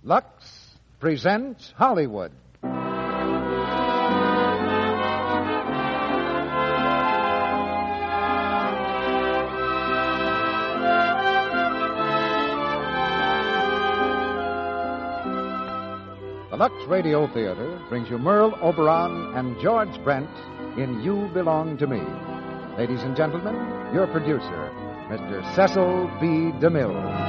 Lux presents Hollywood. The Lux Radio Theater brings you Merle Oberon and George Brent in You Belong to Me. Ladies and gentlemen, your producer, Mr. Cecil B. DeMille.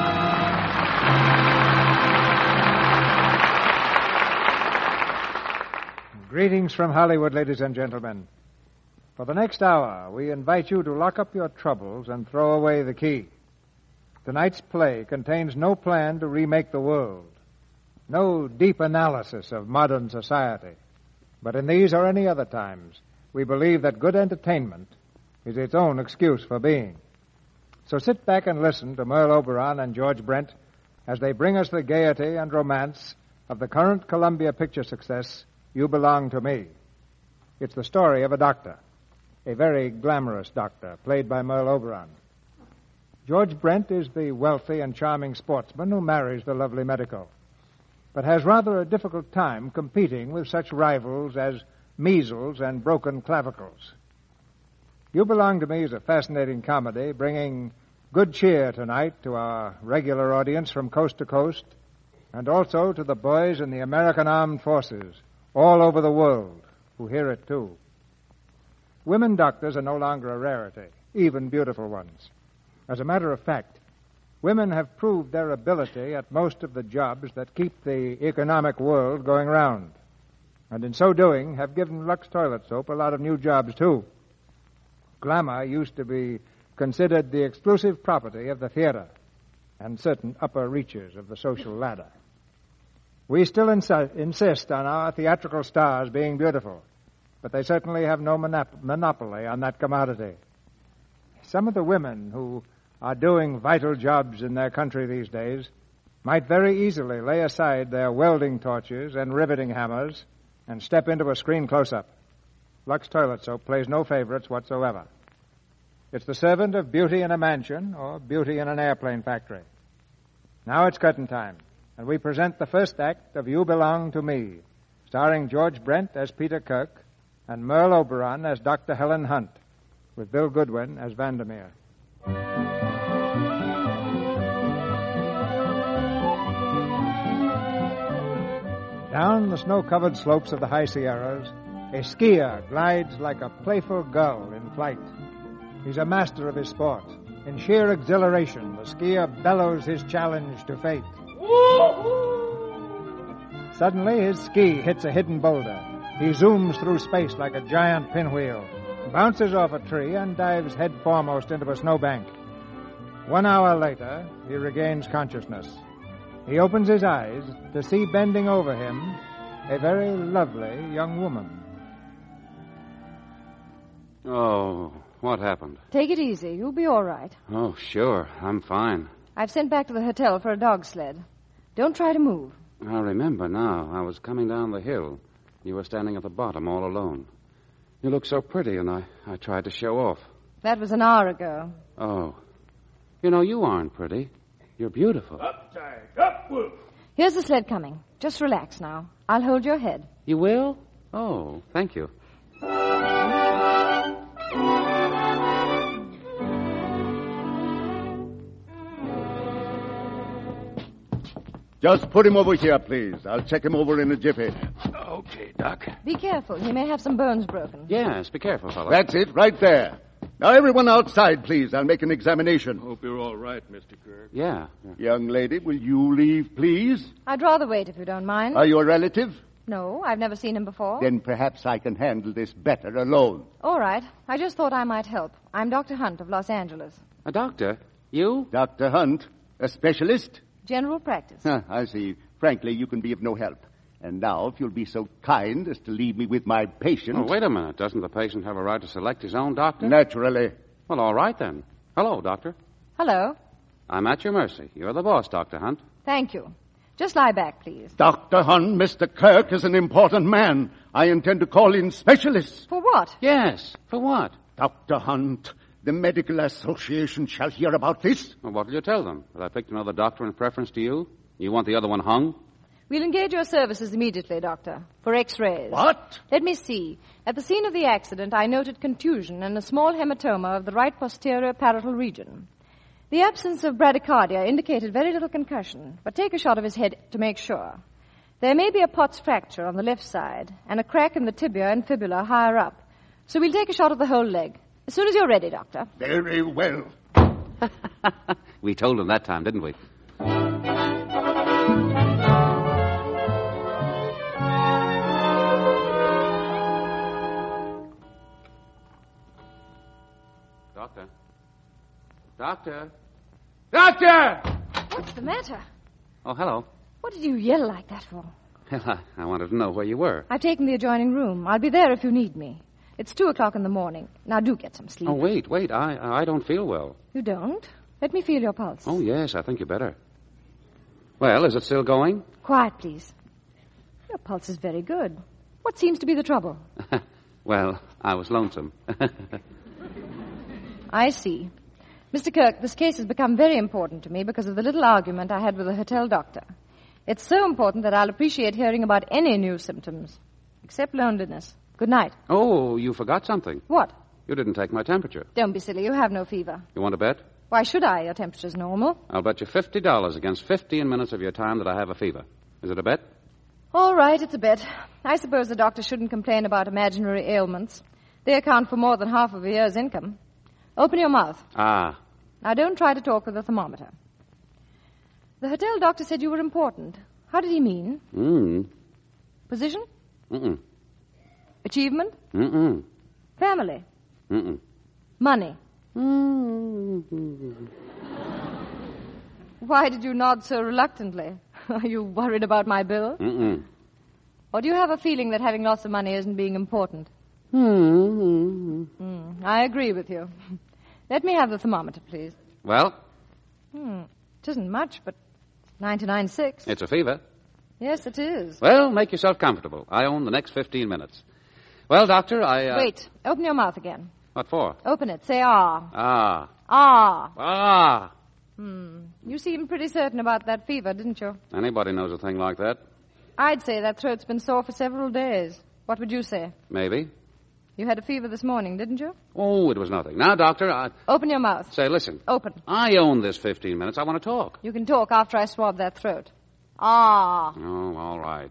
Greetings from Hollywood, ladies and gentlemen. For the next hour, we invite you to lock up your troubles and throw away the key. Tonight's play contains no plan to remake the world, no deep analysis of modern society. But in these or any other times, we believe that good entertainment is its own excuse for being. So sit back and listen to Merle Oberon and George Brent as they bring us the gaiety and romance of the current Columbia picture success, You Belong to Me. It's the story of a doctor, a very glamorous doctor, played by Merle Oberon. George Brent is the wealthy and charming sportsman who marries the lovely medico, but has rather a difficult time competing with such rivals as measles and broken clavicles. You Belong to Me is a fascinating comedy bringing good cheer tonight to our regular audience from coast to coast, and also to the boys in the American Armed Forces all over the world who hear it too. Women doctors are no longer a rarity, even beautiful ones. As a matter of fact, women have proved their ability at most of the jobs that keep the economic world going round, and in so doing have given Lux Toilet Soap a lot of new jobs too. Glamour used to be considered the exclusive property of the theater and certain upper reaches of the social ladder. We still insist on our theatrical stars being beautiful, but they certainly have no monopoly on that commodity. Some of the women who are doing vital jobs in their country these days might very easily lay aside their welding torches and riveting hammers and step into a screen close-up. Lux Toilet Soap plays no favorites whatsoever. It's the servant of beauty in a mansion or beauty in an airplane factory. Now it's curtain time, and we present the first act of You Belong to Me, starring George Brent as Peter Kirk and Merle Oberon as Dr. Helen Hunt, with Bill Goodwin as Vandermeer. Down the snow-covered slopes of the high Sierras, a skier glides like a playful gull in flight. He's a master of his sport. In sheer exhilaration, the skier bellows his challenge to fate. Suddenly, his ski hits a hidden boulder. He zooms through space like a giant pinwheel, bounces off a tree, and dives head foremost into a snowbank. 1 hour later, he regains consciousness. He opens his eyes to see bending over him a very lovely young woman. Oh, what happened? Take it easy. You'll be all right. Oh, sure. I'm fine. I've sent back to the hotel for a dog sled. Don't try to move. I remember now. I was coming down the hill. You were standing at the bottom all alone. You looked so pretty, and I tried to show off. That was an hour ago. Oh. You know, you aren't pretty. You're beautiful. Up, Tag. Up, Wolf. Here's the sled coming. Just relax now. I'll hold your head. You will? Oh, thank you. Just put him over here, please. I'll check him over in a jiffy. Okay, Doc. Be careful. He may have some bones broken. Yes, be careful, fella. That's it, right there. Now, everyone outside, please. I'll make an examination. Hope you're all right, Mr. Kirk. Yeah. Young lady, will you leave, please? I'd rather wait if you don't mind. Are you a relative? No, I've never seen him before. Then perhaps I can handle this better alone. All right. I just thought I might help. I'm Dr. Hunt of Los Angeles. A doctor? You? Dr. Hunt, a specialist? General practice. I see. Frankly, you can be of no help. And now, if you'll be so kind as to leave me with my patient... Oh, wait a minute. Doesn't the patient have a right to select his own doctor? Naturally. Well, all right, then. Hello, Doctor. Hello. I'm at your mercy. You're the boss, Dr. Hunt. Thank you. Just lie back, please. Dr. Hunt, Mr. Kirk is an important man. I intend to call in specialists. For what? Yes. For what? Dr. Hunt, the Medical Association shall hear about this. Well, what will you tell them? That I picked another doctor in preference to you? You want the other one hung? We'll engage your services immediately, Doctor, for X-rays. What? Let me see. At the scene of the accident, I noted contusion and a small hematoma of the right posterior parietal region. The absence of bradycardia indicated very little concussion, but take a shot of his head to make sure. There may be a Pott's fracture on the left side and a crack in the tibia and fibula higher up. So we'll take a shot of the whole leg. As soon as you're ready, Doctor. Very well. We told him that time, didn't we? Doctor? Doctor? Doctor! What's the matter? Oh, hello. What did you yell like that for? I wanted to know where you were. I've taken the adjoining room. I'll be there if you need me. It's 2:00 in the morning. Now do get some sleep. Oh, wait. I don't feel well. You don't? Let me feel your pulse. Oh, yes, I think you better. Well, is it still going? Quiet, please. Your pulse is very good. What seems to be the trouble? Well, I was lonesome. I see. Mr. Kirk, this case has become very important to me because of the little argument I had with the hotel doctor. It's so important that I'll appreciate hearing about any new symptoms, except loneliness. Good night. Oh, you forgot something. What? You didn't take my temperature. Don't be silly. You have no fever. You want to bet? Why should I? Your temperature's normal. I'll bet you $50 against 15 minutes of your time that I have a fever. Is it a bet? All right, it's a bet. I suppose the doctor shouldn't complain about imaginary ailments. They account for more than half of a year's income. Open your mouth. Ah. Now, don't try to talk with the thermometer. The hotel doctor said you were important. How did he mean? Position? Mm-mm. Achievement? Mm-mm. Family? Mm-mm. Money? Mm-mm. Why did you nod so reluctantly? Are you worried about my bill? Mm-mm. Or do you have a feeling that having lots of money isn't being important? I agree with you. Let me have the thermometer, please. Well? It isn't much, but 99.6. It's a fever. Yes, it is. Well, make yourself comfortable. I own the next 15 minutes. Well, Doctor, Wait. Open your mouth again. What for? Open it. Say ah. Ah. Ah. Ah. You seemed pretty certain about that fever, didn't you? Anybody knows a thing like that. I'd say that throat's been sore for several days. What would you say? Maybe. You had a fever this morning, didn't you? Oh, it was nothing. Now, Doctor, Open your mouth. Say, listen. Open. I own this 15 minutes. I want to talk. You can talk after I swab that throat. Ah. Oh, all right.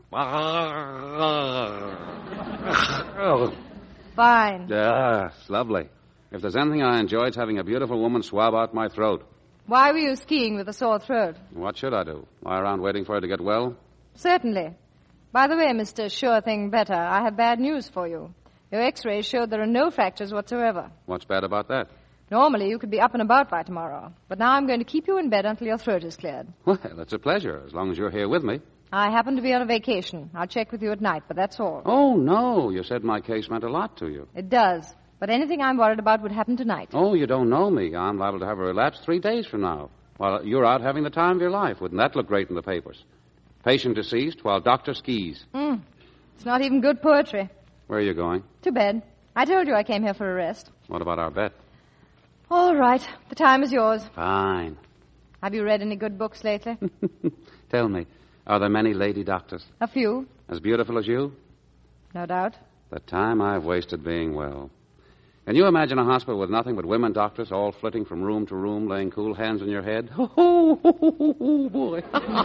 Fine. Yes, lovely. If there's anything I enjoy, it's having a beautiful woman swab out my throat. Why were you skiing with a sore throat? What should I do? Lie around waiting for her to get well? Certainly. By the way, Mr. Sure Thing Better, I have bad news for you. Your x-rays showed there are no fractures whatsoever. What's bad about that? Normally, you could be up and about by tomorrow. But now I'm going to keep you in bed until your throat is cleared. Well, it's a pleasure, as long as you're here with me. I happen to be on a vacation. I'll check with you at night, but that's all. Oh, no. You said my case meant a lot to you. It does. But anything I'm worried about would happen tonight. Oh, you don't know me. I'm liable to have a relapse 3 days from now. While you're out having the time of your life. Wouldn't that look great in the papers? Patient deceased while doctor skis. It's not even good poetry. Where are you going? To bed. I told you I came here for a rest. What about our bet? All right. The time is yours. Fine. Have you read any good books lately? Tell me, are there many lady doctors? A few. As beautiful as you? No doubt. The time I've wasted being well. Can you imagine a hospital with nothing but women doctors all flitting from room to room, laying cool hands on your head? Oh, boy.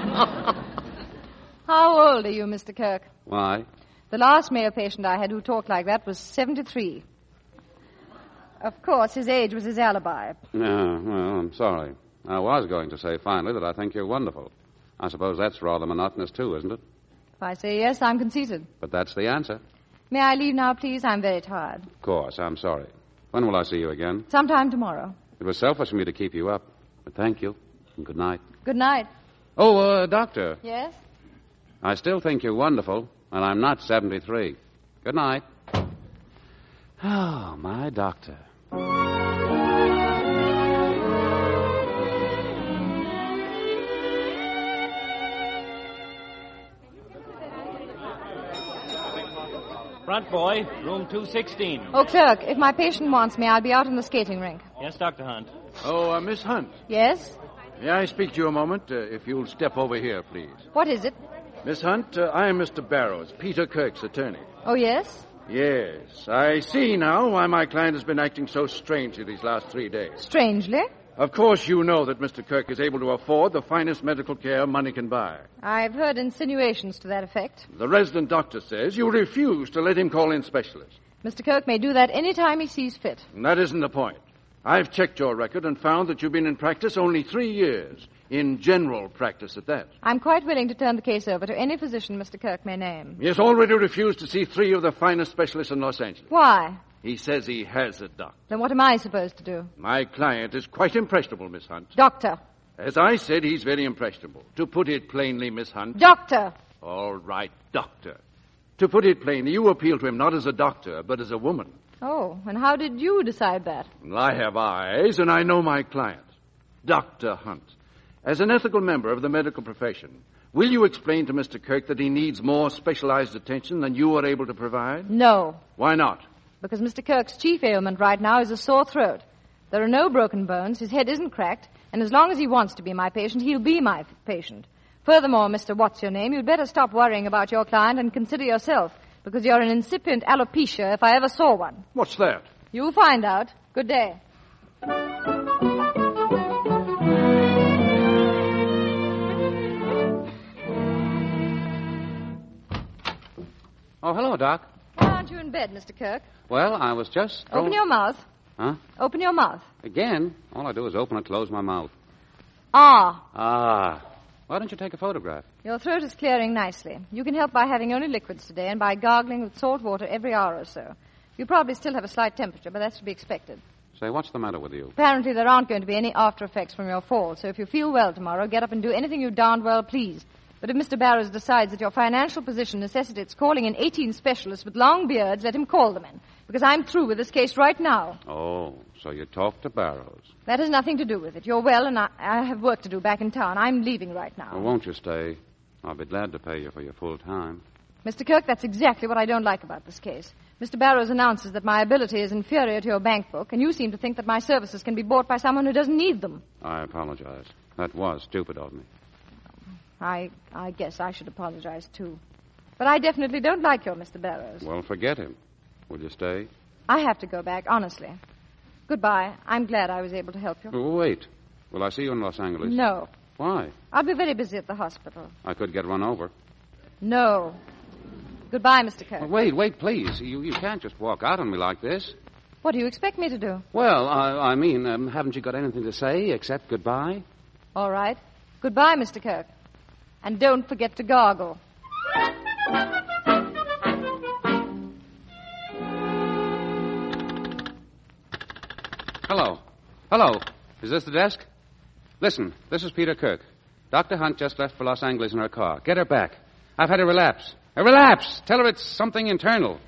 How old are you, Mr. Kirk? Why? The last male patient I had who talked like that was 73. Of course, his age was his alibi. Yeah, well, I'm sorry. I was going to say finally that I think you're wonderful. I suppose that's rather monotonous, too, isn't it? If I say yes, I'm conceited. But that's the answer. May I leave now, please? I'm very tired. Of course, I'm sorry. When will I see you again? Sometime tomorrow. It was selfish of me to keep you up. But thank you, and good night. Good night. Oh, Doctor. Yes? I still think you're wonderful, and I'm not 73. Good night. Oh, my doctor. Front boy, room 216. Oh, clerk, if my patient wants me, I'll be out in the skating rink. Yes, Dr. Hunt. Oh, Miss Hunt. Yes? May I speak to you a moment? If you'll step over here, please. What is it? Miss Hunt, I am Mr. Barrows, Peter Kirk's attorney. Oh, yes? Yes, I see now why my client has been acting so strangely these last 3 days. Strangely? Of course you know that Mr. Kirk is able to afford the finest medical care money can buy. I've heard insinuations to that effect. The resident doctor says you refuse to let him call in specialists. Mr. Kirk may do that any time he sees fit. And that isn't the point. I've checked your record and found that you've been in practice only 3 years. In general practice at that. I'm quite willing to turn the case over to any physician Mr. Kirk may name. He has already refused to see 3 of the finest specialists in Los Angeles. Why? He says he has a doctor. Then what am I supposed to do? My client is quite impressionable, Miss Hunt. Doctor. As I said, he's very impressionable. To put it plainly, Miss Hunt... Doctor. All right, doctor. To put it plainly, you appeal to him not as a doctor, but as a woman. Oh, and how did you decide that? Well, I have eyes, and I know my client. Dr. Hunt. As an ethical member of the medical profession, will you explain to Mr. Kirk that he needs more specialized attention than you are able to provide? No. Why not? Because Mr. Kirk's chief ailment right now is a sore throat. There are no broken bones, his head isn't cracked, and as long as he wants to be my patient, he'll be my patient. Furthermore, Mr. What's-Your-Name, you'd better stop worrying about your client and consider yourself, because you're an incipient alopecia if I ever saw one. What's that? You'll find out. Good day. Oh, hello, Doc. Why aren't you in bed, Mr. Kirk? Well, I was just... Open your mouth. Huh? Open your mouth. Again? All I do is open and close my mouth. Ah. Why don't you take a photograph? Your throat is clearing nicely. You can help by having only liquids today and by gargling with salt water every hour or so. You probably still have a slight temperature, but that's to be expected. Say, what's the matter with you? Apparently there aren't going to be any after effects from your fall, so if you feel well tomorrow, get up and do anything you darned well please. But if Mr. Barrows decides that your financial position necessitates calling in 18 specialists with long beards, let him call them in, because I'm through with this case right now. Oh, so you talked to Barrows. That has nothing to do with it. You're well, and I have work to do back in town. I'm leaving right now. Well, won't you stay? I'll be glad to pay you for your full time. Mr. Kirk, that's exactly what I don't like about this case. Mr. Barrows announces that my ability is inferior to your bank book, and you seem to think that my services can be bought by someone who doesn't need them. I apologize. That was stupid of me. I guess I should apologize, too. But I definitely don't like your Mr. Barrows. Well, forget him. Will you stay? I have to go back, honestly. Goodbye. I'm glad I was able to help you. Oh, wait. Will I see you in Los Angeles? No. Why? I'll be very busy at the hospital. I could get run over. No. Goodbye, Mr. Kirk. Wait, please. You can't just walk out on me like this. What do you expect me to do? Well, I mean, haven't you got anything to say except goodbye? All right. Goodbye, Mr. Kirk. And don't forget to gargle. Hello. Is this the desk? Listen, this is Peter Kirk. Dr. Hunt just left for Los Angeles in her car. Get her back. I've had a relapse. A relapse! Tell her it's something internal.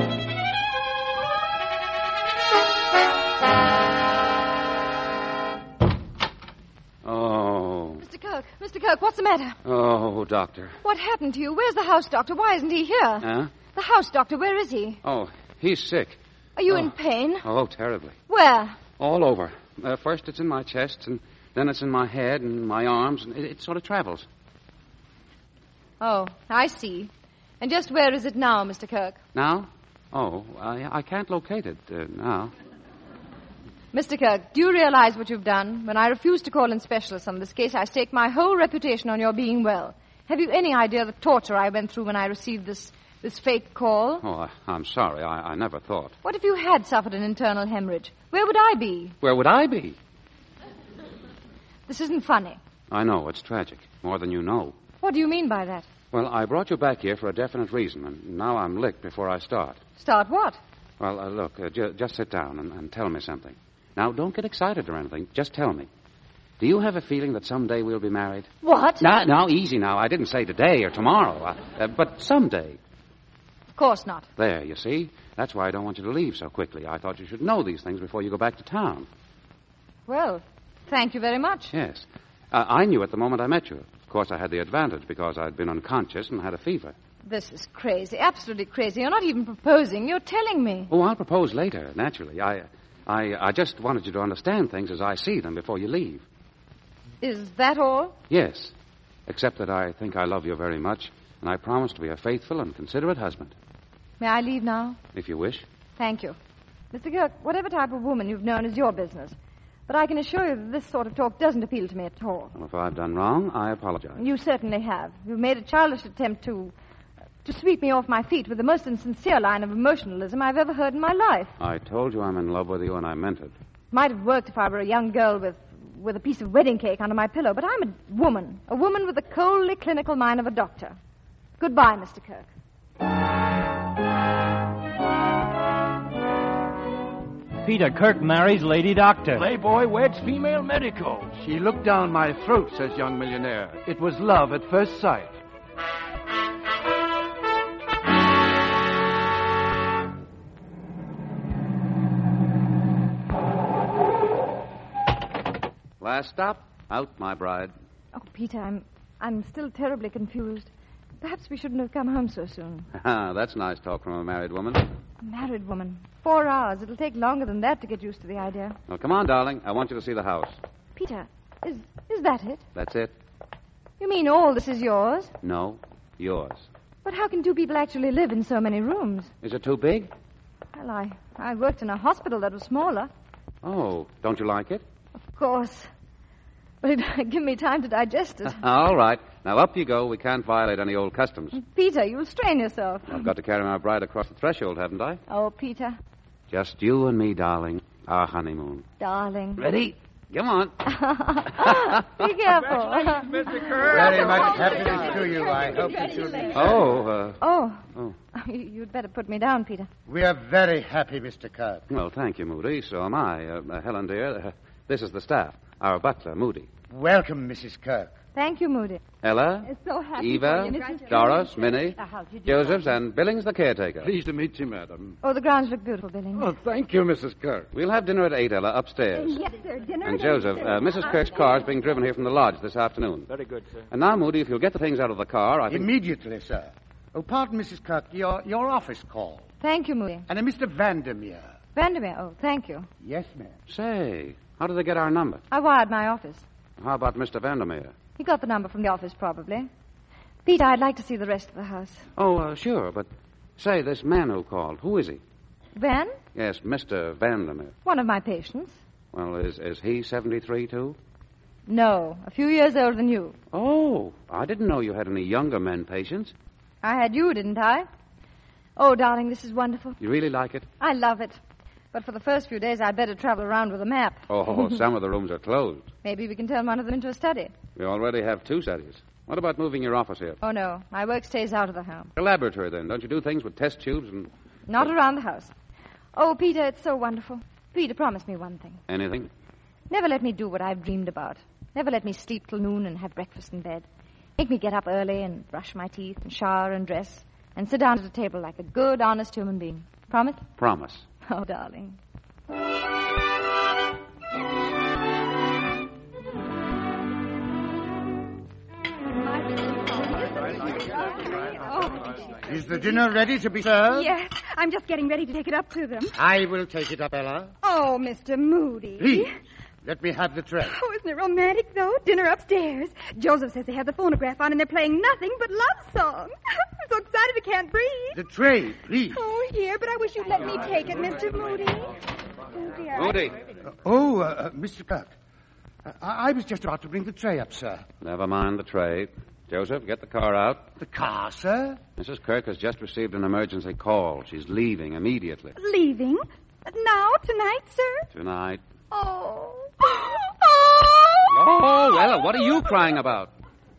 Oh. Mr. Kirk, what's the matter? Oh, doctor. What happened to you? Where's the house doctor? Why isn't he here? Huh? The house doctor, where is he? Oh, he's sick. Are you in pain? Oh, terribly. Where? All over. First it's in my chest, and then it's in my head and my arms, and it sort of travels. Oh, I see. And just where is it now, Mr. Kirk? Now? Oh, I can't locate it now. Mr. Kirk, do you realize what you've done? When I refuse to call in specialists on this case, I stake my whole reputation on your being well. Have you any idea of the torture I went through when I received this fake call? Oh, I'm sorry. I never thought. What if you had suffered an internal hemorrhage? Where would I be? Where would I be? This isn't funny. I know. It's tragic. More than you know. What do you mean by that? Well, I brought you back here for a definite reason, and now I'm licked before I start. Start what? Well, look, just sit down and tell me something. Now, don't get excited or anything. Just tell me. Do you have a feeling that someday we'll be married? What? Now, easy now. I didn't say today or tomorrow, but someday. Of course not. There, you see? That's why I don't want you to leave so quickly. I thought you should know these things before you go back to town. Well, thank you very much. Yes. I knew it the moment I met you. Of course, I had the advantage because I'd been unconscious and had a fever. This is crazy, absolutely crazy. You're not even proposing. You're telling me. Oh, I'll propose later, naturally. I just wanted you to understand things as I see them before you leave. Is that all? Yes. Except that I think I love you very much, and I promise to be a faithful and considerate husband. May I leave now? If you wish. Thank you. Mr. Kirk, whatever type of woman you've known is your business. But I can assure you that this sort of talk doesn't appeal to me at all. Well, if I've done wrong, I apologize. You certainly have. You've made a childish attempt to sweep me off my feet with the most insincere line of emotionalism I've ever heard in my life. I told you I'm in love with you, and I meant it. Might have worked if I were a young girl with a piece of wedding cake under my pillow, but I'm a woman with the coldly clinical mind of a doctor. Goodbye, Mr. Kirk. Peter Kirk marries Lady Doctor. Playboy weds female medico. She looked down my throat, says young millionaire. It was love at first sight. Last stop, out, my bride. Oh, Peter, I'm still terribly confused. Perhaps we shouldn't have come home so soon. That's nice talk from a married woman. A married woman. 4 hours. It'll take longer than that to get used to the idea. Well, come on, darling. I want you to see the house. Peter, is that it? That's it. You mean all this is yours? No, yours. But how can 2 people actually live in so many rooms? Is it too big? Well, I worked in a hospital that was smaller. Oh, don't you like it? Of course. But it'd give me time to digest it. All right. Now, up you go. We can't violate any old customs. Peter, you'll strain yourself. I've got to carry my bride across the threshold, haven't I? Oh, Peter. Just you and me, darling. Our honeymoon. Darling. Ready? Come on. Be careful. Mr. Kirk. Very much happiness to you. I hope that you'll be... Oh. You'd better put me down, Peter. We are very happy, Mr. Kirk. Well, thank you, Moody. So am I. Helen, dear, this is the staff. Our butler, Moody. Welcome, Mrs. Kirk. Thank you, Moody. Ella, So happy Eva, for you, Mrs. Doris, Minnie, Josephs, and Billings, the caretaker. Pleased to meet you, madam. Oh, the grounds look beautiful, Billings. Oh, thank you, Mrs. Kirk. We'll have dinner at 8, Ella, upstairs. Yes, sir. Dinner. And Joseph, Mrs. Kirk's car is being driven here from the lodge this afternoon. Very good, sir. And now, Moody, if you'll get the things out of the car, I think... Immediately, sir. Oh, pardon, Mrs. Kirk, your office call. Thank you, Moody. And a Mr. Vandermeer. Vandermeer, oh, thank you. Yes, ma'am. Say, how did they get our number? I wired my office. How about Mr. Vandermeer? He got the number from the office, probably. Peter, I'd like to see the rest of the house. Oh, sure, but say, this man who called, who is he? Van? Yes, Mr. Vandermeer. One of my patients. Well, is he 73, too? No, a few years older than you. Oh, I didn't know you had any younger men patients. I had you, didn't I? Oh, darling, this is wonderful. You really like it? I love it. But for the first few days, I'd better travel around with a map. Oh, some of the rooms are closed. Maybe we can turn one of them into a study. We already have 2 studies. What about moving your office here? Oh, no. My work stays out of the home. A laboratory, then. Don't you do things with test tubes and... Not around the house. Oh, Peter, it's so wonderful. Peter, promise me one thing. Anything? Never let me do what I've dreamed about. Never let me sleep till noon and have breakfast in bed. Make me get up early and brush my teeth and shower and dress and sit down at a table like a good, honest human being. Promise? Promise. Oh, darling. Is the dinner ready to be served? Yes, I'm just getting ready to take it up to them. I will take it up, Ella. Oh, Mr. Moody. Please, let me have the tray. Oh, isn't it romantic, though? Dinner upstairs. Joseph says they have the phonograph on and they're playing nothing but love songs. I'm so excited I can't breathe. The tray, please. Oh, here, but I wish you'd let me take it, Mr. Moody. Oh, dear. Moody. Mr. Kirk. I was just about to bring the tray up, sir. Never mind the tray. Joseph, get the car out. The car, sir? Mrs. Kirk has just received an emergency call. She's leaving immediately. Leaving? Now? Tonight, sir? Tonight. Oh. Oh, Ella, what are you crying about?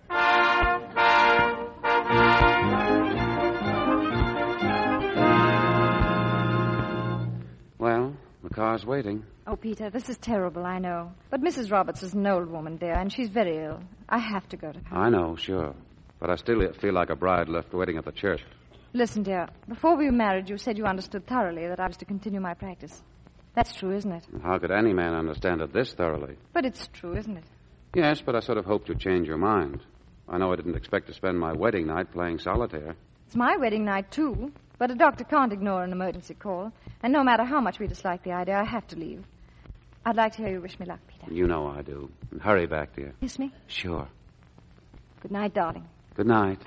Well, the car's waiting. Oh, Peter, this is terrible, I know. But Mrs. Roberts is an old woman, dear, and she's very ill. I have to go to her. I know, sure. But I still feel like a bride left waiting at the church. Listen, dear, before we were married, you said you understood thoroughly that I was to continue my practice. That's true, isn't it? How could any man understand it this thoroughly? But it's true, isn't it? Yes, but I sort of hoped you'd change your mind. I know I didn't expect to spend my wedding night playing solitaire. It's my wedding night, too. But a doctor can't ignore an emergency call. And no matter how much we dislike the idea, I have to leave. I'd like to hear you wish me luck, Peter. You know I do. Hurry back, dear. Kiss me? Sure. Good night, darling. Good night.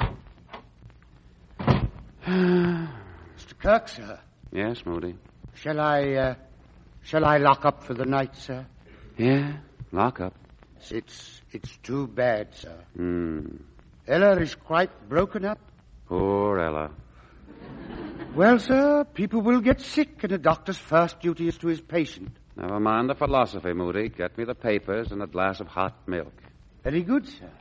Mr. Kirk, sir. Yes, Moody? Shall I lock up for the night, sir? Yeah, lock up. It's too bad, sir. Ella is quite broken up. Poor Ella. Well, sir, people will get sick, and a doctor's first duty is to his patient. Never mind the philosophy, Moody. Get me the papers and a glass of hot milk. Very good, sir.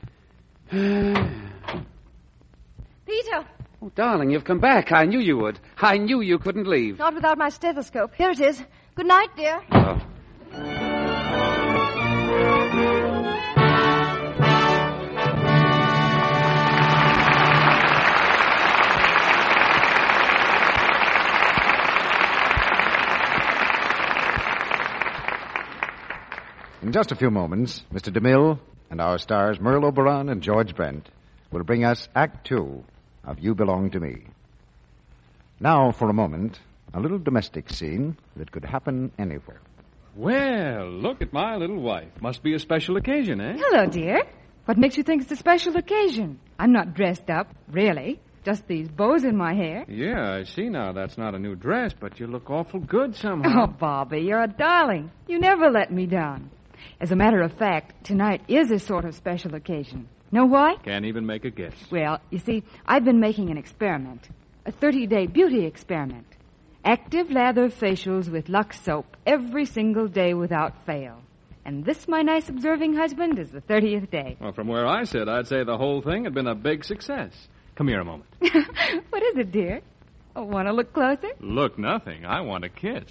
Peter! Oh, darling, you've come back. I knew you would. I knew you couldn't leave. Not without my stethoscope. Here it is. Good night, dear. Oh. In just a few moments, Mr. DeMille and our stars Merle Oberon and George Brent will bring us Act Two of You Belong to Me. Now, for a moment, a little domestic scene that could happen anywhere. Well, look at my little wife. Must be a special occasion, eh? Hello, dear. What makes you think it's a special occasion? I'm not dressed up, really. Just these bows in my hair. Yeah, I see now. That's not a new dress, but you look awful good somehow. Oh, Bobby, you're a darling. You never let me down. As a matter of fact, tonight is a sort of special occasion. Know why? Can't even make a guess. Well, you see, I've been making an experiment. A 30-day beauty experiment. Active lather facials with Lux soap every single day without fail. And this, my nice observing husband, is the 30th day. Well, from where I sit, I'd say the whole thing had been a big success. Come here a moment. What is it, dear? Oh, want to look closer? Look, nothing. I want a kiss.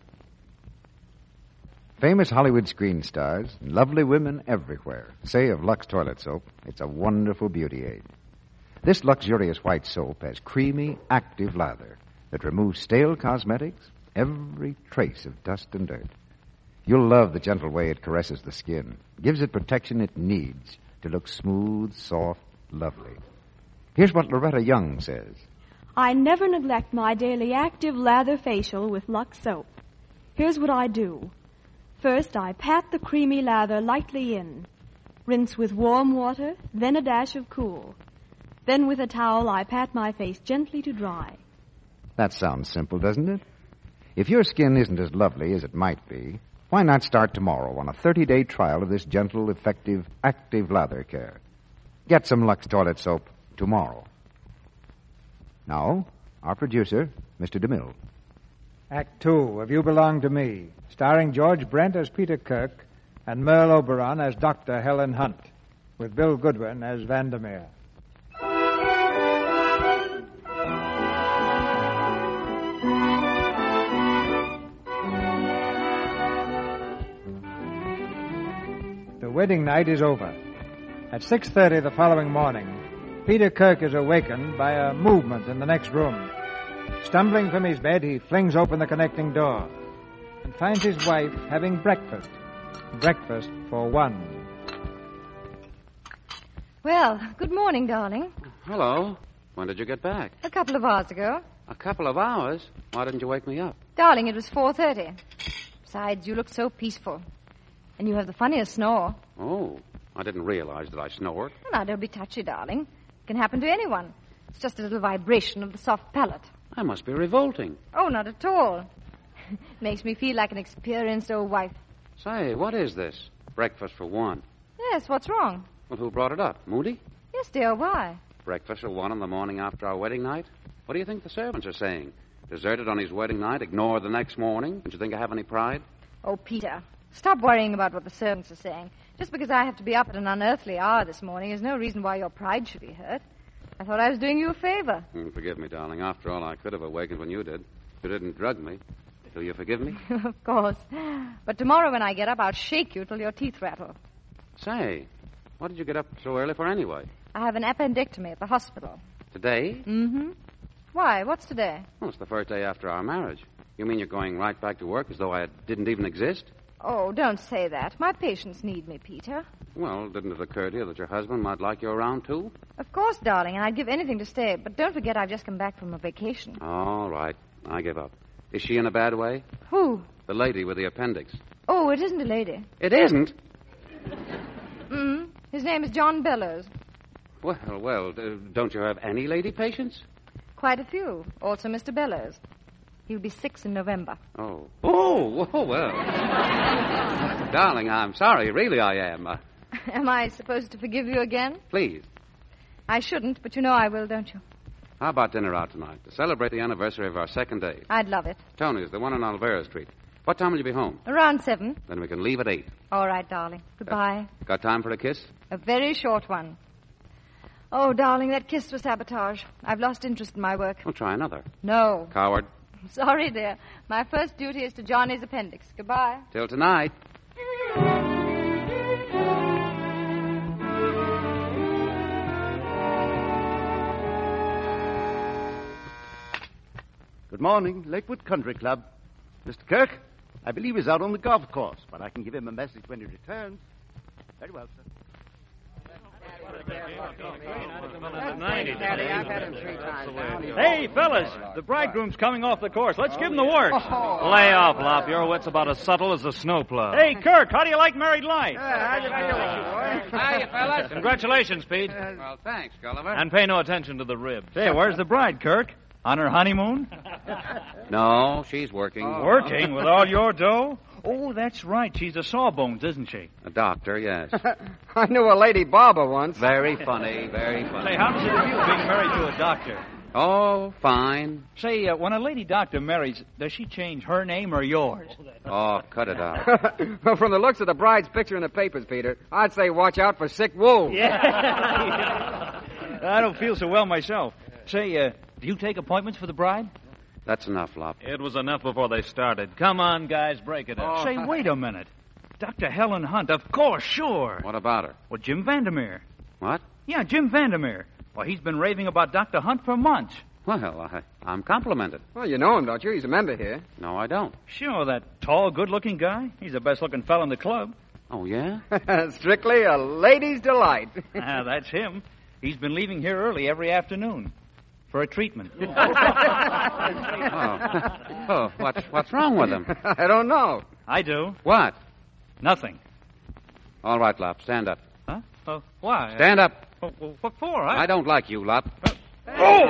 Famous Hollywood screen stars and lovely women everywhere say of Lux toilet soap, it's a wonderful beauty aid. This luxurious white soap has creamy, active lather that removes stale cosmetics, every trace of dust and dirt. You'll love the gentle way it caresses the skin, gives it protection it needs to look smooth, soft, lovely. Here's what Loretta Young says. I never neglect my daily active lather facial with Lux soap. Here's what I do. First, I pat the creamy lather lightly in. Rinse with warm water, then a dash of cool. Then with a towel, I pat my face gently to dry. That sounds simple, doesn't it? If your skin isn't as lovely as it might be, why not start tomorrow on a 30-day trial of this gentle, effective, active lather care? Get some Lux toilet soap tomorrow. Now, our producer, Mr. DeMille. Act Two of You Belong to Me, starring George Brent as Peter Kirk and Merle Oberon as Dr. Helen Hunt, with Bill Goodwin as Vandermeer. The wedding night is over. At 6:30 the following morning, Peter Kirk is awakened by a movement in the next room. Stumbling from his bed, he flings open the connecting door and finds his wife having breakfast. Breakfast for one. Well, good morning, darling. Hello. When did you get back? A couple of hours ago. A couple of hours? Why didn't you wake me up? Darling, it was 4:30. Besides, you look so peaceful. And you have the funniest snore. Oh, I didn't realize that I snored. Now, don't be touchy, darling. It can happen to anyone. It's just a little vibration of the soft palate. I must be revolting. Oh, not at all. Makes me feel like an experienced old wife. Say, what is this? Breakfast for one. Yes, what's wrong? Well, who brought it up? Moody? Yes, dear, why? Breakfast for one on the morning after our wedding night? What do you think the servants are saying? Deserted on his wedding night, ignored the next morning? Don't you think I have any pride? Oh, Peter, stop worrying about what the servants are saying. Just because I have to be up at an unearthly hour this morning is no reason why your pride should be hurt. I thought I was doing you a favor. Forgive me, darling. After all, I could have awakened when you did. You didn't drug me. Do you forgive me? Of course. But tomorrow when I get up, I'll shake you till your teeth rattle. Say, what did you get up so early for anyway? I have an appendectomy at the hospital. Today? Mm-hmm. Why? What's today? Well, it's the first day after our marriage. You mean you're going right back to work as though I didn't even exist? Oh, don't say that. My patients need me, Peter. Well, didn't it occur to you that your husband might like you around, too? Of course, darling, and I'd give anything to stay. But don't forget I've just come back from a vacation. All right. I give up. Is she in a bad way? Who? The lady with the appendix. Oh, it isn't a lady. It isn't? His name is John Bellows. Well, don't you have any lady patients? Quite a few. Also Mr. Bellows. He'll be 6 in November. Oh, well. Darling, I'm sorry. Really, I am. Am I supposed to forgive you again? Please. I shouldn't, but you know I will, don't you? How about dinner out tonight to celebrate the anniversary of our second date? I'd love it. Tony's, the one on Olvera Street. What time will you be home? Around 7. Then we can leave at 8. All right, darling. Goodbye. Got time for a kiss? A very short one. Oh, darling, that kiss was sabotage. I've lost interest in my work. Well, try another. No. Coward. Sorry, dear. My first duty is to Johnny's appendix. Goodbye. Till tonight. Good morning, Lakewood Country Club. Mr. Kirk, I believe he's out on the golf course, but I can give him a message when he returns. Very well, sir. Hey, fellas, the bridegroom's coming off the course. Let's give him the works. Lay off, Lop. Your wit's about as subtle as a snowplow. Hey, Kirk, how do you like married life? Hiya, fellas. Congratulations, Pete. Well, thanks, Gulliver. And pay no attention to the ribs. Hey, where's the bride, Kirk? On her honeymoon? No, she's working. Working with all your dough? Oh, that's right. She's a sawbones, isn't she? A doctor, yes. I knew a lady barber once. Very funny, very funny. Say, how does it feel being married to a doctor? Oh, fine. Say, when a lady doctor marries, does she change her name or yours? Oh, cut it out. Well, from the looks of the bride's picture in the papers, Peter, I'd say watch out for sick wolves. Yeah. I don't feel so well myself. Say, do you take appointments for the bride? That's enough, Lop. It was enough before they started. Come on, guys, break it up. Say, wait a minute. Dr. Helen Hunt, of course, sure. What about her? Well, Jim Vandermeer. What? Yeah, Jim Vandermeer. Well, he's been raving about Dr. Hunt for months. Well, I'm complimented. Well, you know him, don't you? He's a member here. No, I don't. Sure, that tall, good-looking guy. He's the best-looking fellow in the club. Oh, yeah? Strictly a lady's delight. That's him. He's been leaving here early every afternoon. For a treatment. What's wrong with him? I don't know. I do. What? Nothing. All right, Lop, stand up. Huh? Why? Stand up. What for? I don't like you, Lop. Oh!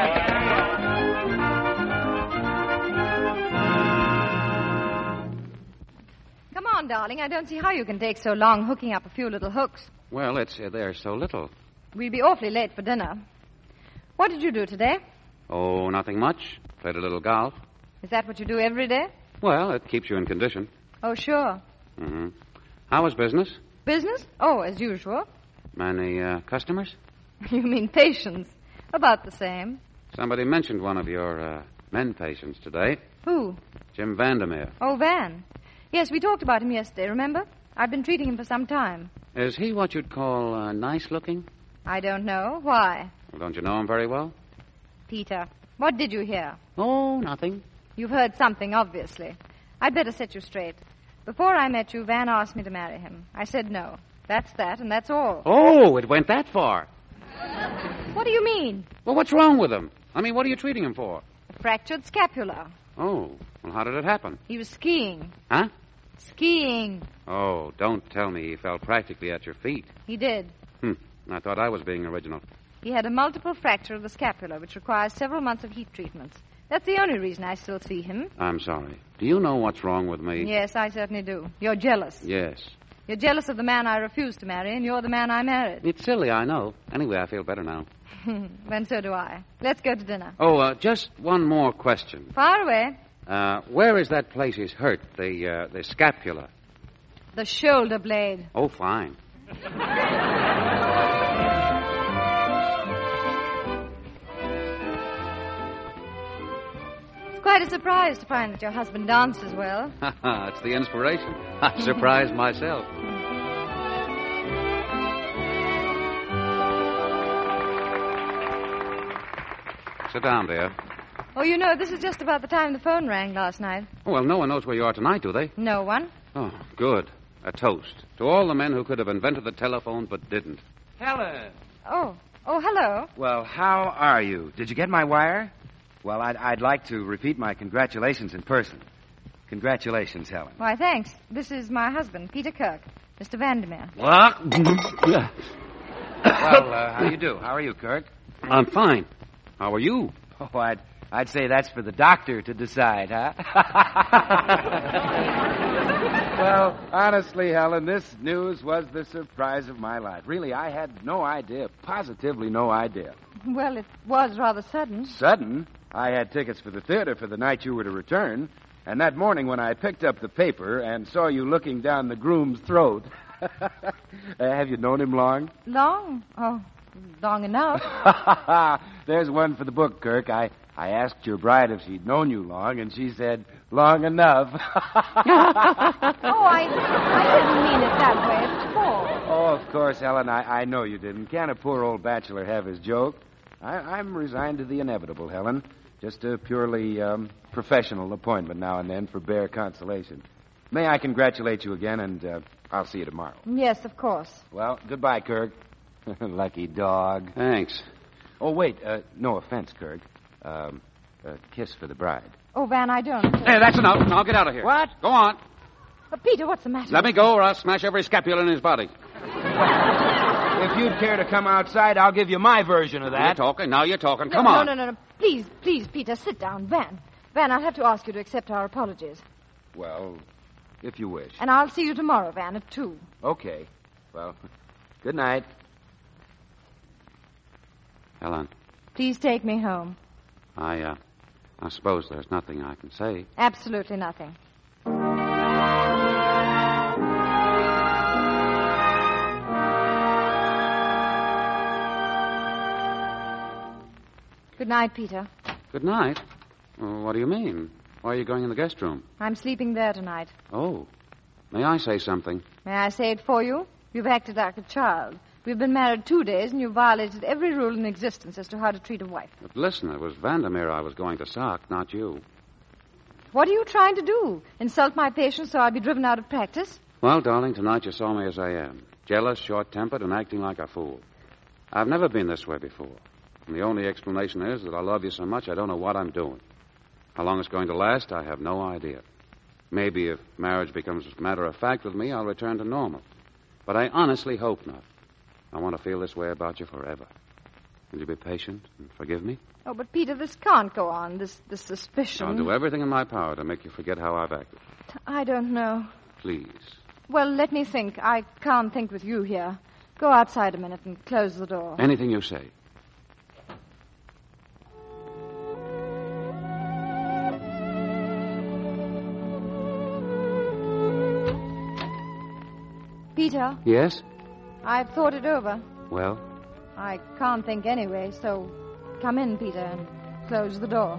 Come on, darling. I don't see how you can take so long hooking up a few little hooks. Well, they're so little. We'll be awfully late for dinner. What did you do today? Oh, nothing much. Played a little golf. Is that what you do every day? Well, it keeps you in condition. Oh, sure. Mm-hmm. How was business? Business? Oh, as usual. Many customers? You mean patients. About the same. Somebody mentioned one of your men patients today. Who? Jim Vandermeer. Oh, Van. Yes, we talked about him yesterday, remember? I've been treating him for some time. Is he what you'd call nice-looking? I don't know. Why? Well, don't you know him very well? Peter, what did you hear? Oh, nothing. You've heard something, obviously. I'd better set you straight. Before I met you, Van asked me to marry him. I said no. That's that, and that's all. Oh, it went that far. What do you mean? Well, what's wrong with him? I mean, what are you treating him for? A fractured scapula. Oh, well, how did it happen? He was skiing. Huh? Skiing. Oh, don't tell me he fell practically at your feet. He did. I thought I was being original. He had a multiple fracture of the scapula, which requires several months of heat treatments. That's the only reason I still see him. I'm sorry. Do you know what's wrong with me? Yes, I certainly do. You're jealous. Yes. You're jealous of the man I refused to marry, and you're the man I married. It's silly, I know. Anyway, I feel better now. Then so do I. Let's go to dinner. Oh, just one more question. Far away. Where is that place he's hurt? The scapula. The shoulder blade. Oh, fine. It's quite a surprise to find that your husband dances well. It's the inspiration. I'm surprised myself. Sit down, dear. Oh, you know, this is just about the time the phone rang last night. Oh, well, no one knows where you are tonight, do they? No one. Oh, good. A toast to all the men who could have invented the telephone but didn't. Helen. Oh, hello. Well, how are you? Did you get my wire? Well, I'd like to repeat my congratulations in person. Congratulations, Helen. Why, thanks. This is my husband, Peter Kirk, Mr. Vandermeer. What? Well, how do you do? How are you, Kirk? I'm fine. How are you? Oh, I'd say that's for the doctor to decide, huh? Well, honestly, Helen, this news was the surprise of my life. Really, I had no idea, positively no idea. Well, it was rather sudden. Sudden? I had tickets for the theater for the night you were to return, and that morning when I picked up the paper and saw you looking down the groom's throat... have you known him long? Long? Oh, long enough. There's one for the book, Kirk. I asked your bride if she'd known you long, and she said, long enough. Oh, I didn't mean it that way at all. Oh, of course, Helen, I know you didn't. Can't a poor old bachelor have his joke? I'm resigned to the inevitable, Helen. Just a purely professional appointment now and then for bare consolation. May I congratulate you again, and I'll see you tomorrow. Yes, of course. Well, goodbye, Kirk. Lucky dog. Thanks. Oh, wait. No offense, Kirk. A kiss for the bride. Oh, Van, I don't. Hey, that's enough. Now get out of here. What? Go on. Peter, what's the matter? Let me go or I'll smash every scapula in his body. If you'd care to come outside, I'll give you my version of that. Now you're talking. Come on. No. Please, Peter, sit down. Van, I'll have to ask you to accept our apologies. Well, if you wish. And I'll see you tomorrow, Van, at 2. Okay. Well, good night. Helen. Please take me home. I suppose there's nothing I can say. Absolutely nothing. Good night, Peter. Good night? What do you mean? Why are you going in the guest room? I'm sleeping there tonight. Oh. May I say something? May I say it for you? You've acted like a child. We've been married 2 days, and you've violated every rule in existence as to how to treat a wife. But listen, it was Vandermeer I was going to sock, not you. What are you trying to do? Insult my patience so I'll be driven out of practice? Well, darling, tonight you saw me as I am. Jealous, short-tempered, and acting like a fool. I've never been this way before. And the only explanation is that I love you so much I don't know what I'm doing. How long it's going to last, I have no idea. Maybe if marriage becomes a matter of fact with me, I'll return to normal. But I honestly hope not. I want to feel this way about you forever. Will you be patient and forgive me? Oh, but Peter, this can't go on, this suspicion. I'll do everything in my power to make you forget how I've acted. I don't know. Please. Well, let me think. I can't think with you here. Go outside a minute and close the door. Anything you say. Peter? Yes? I've thought it over. Well? I can't think anyway, so come in, Peter, and close the door.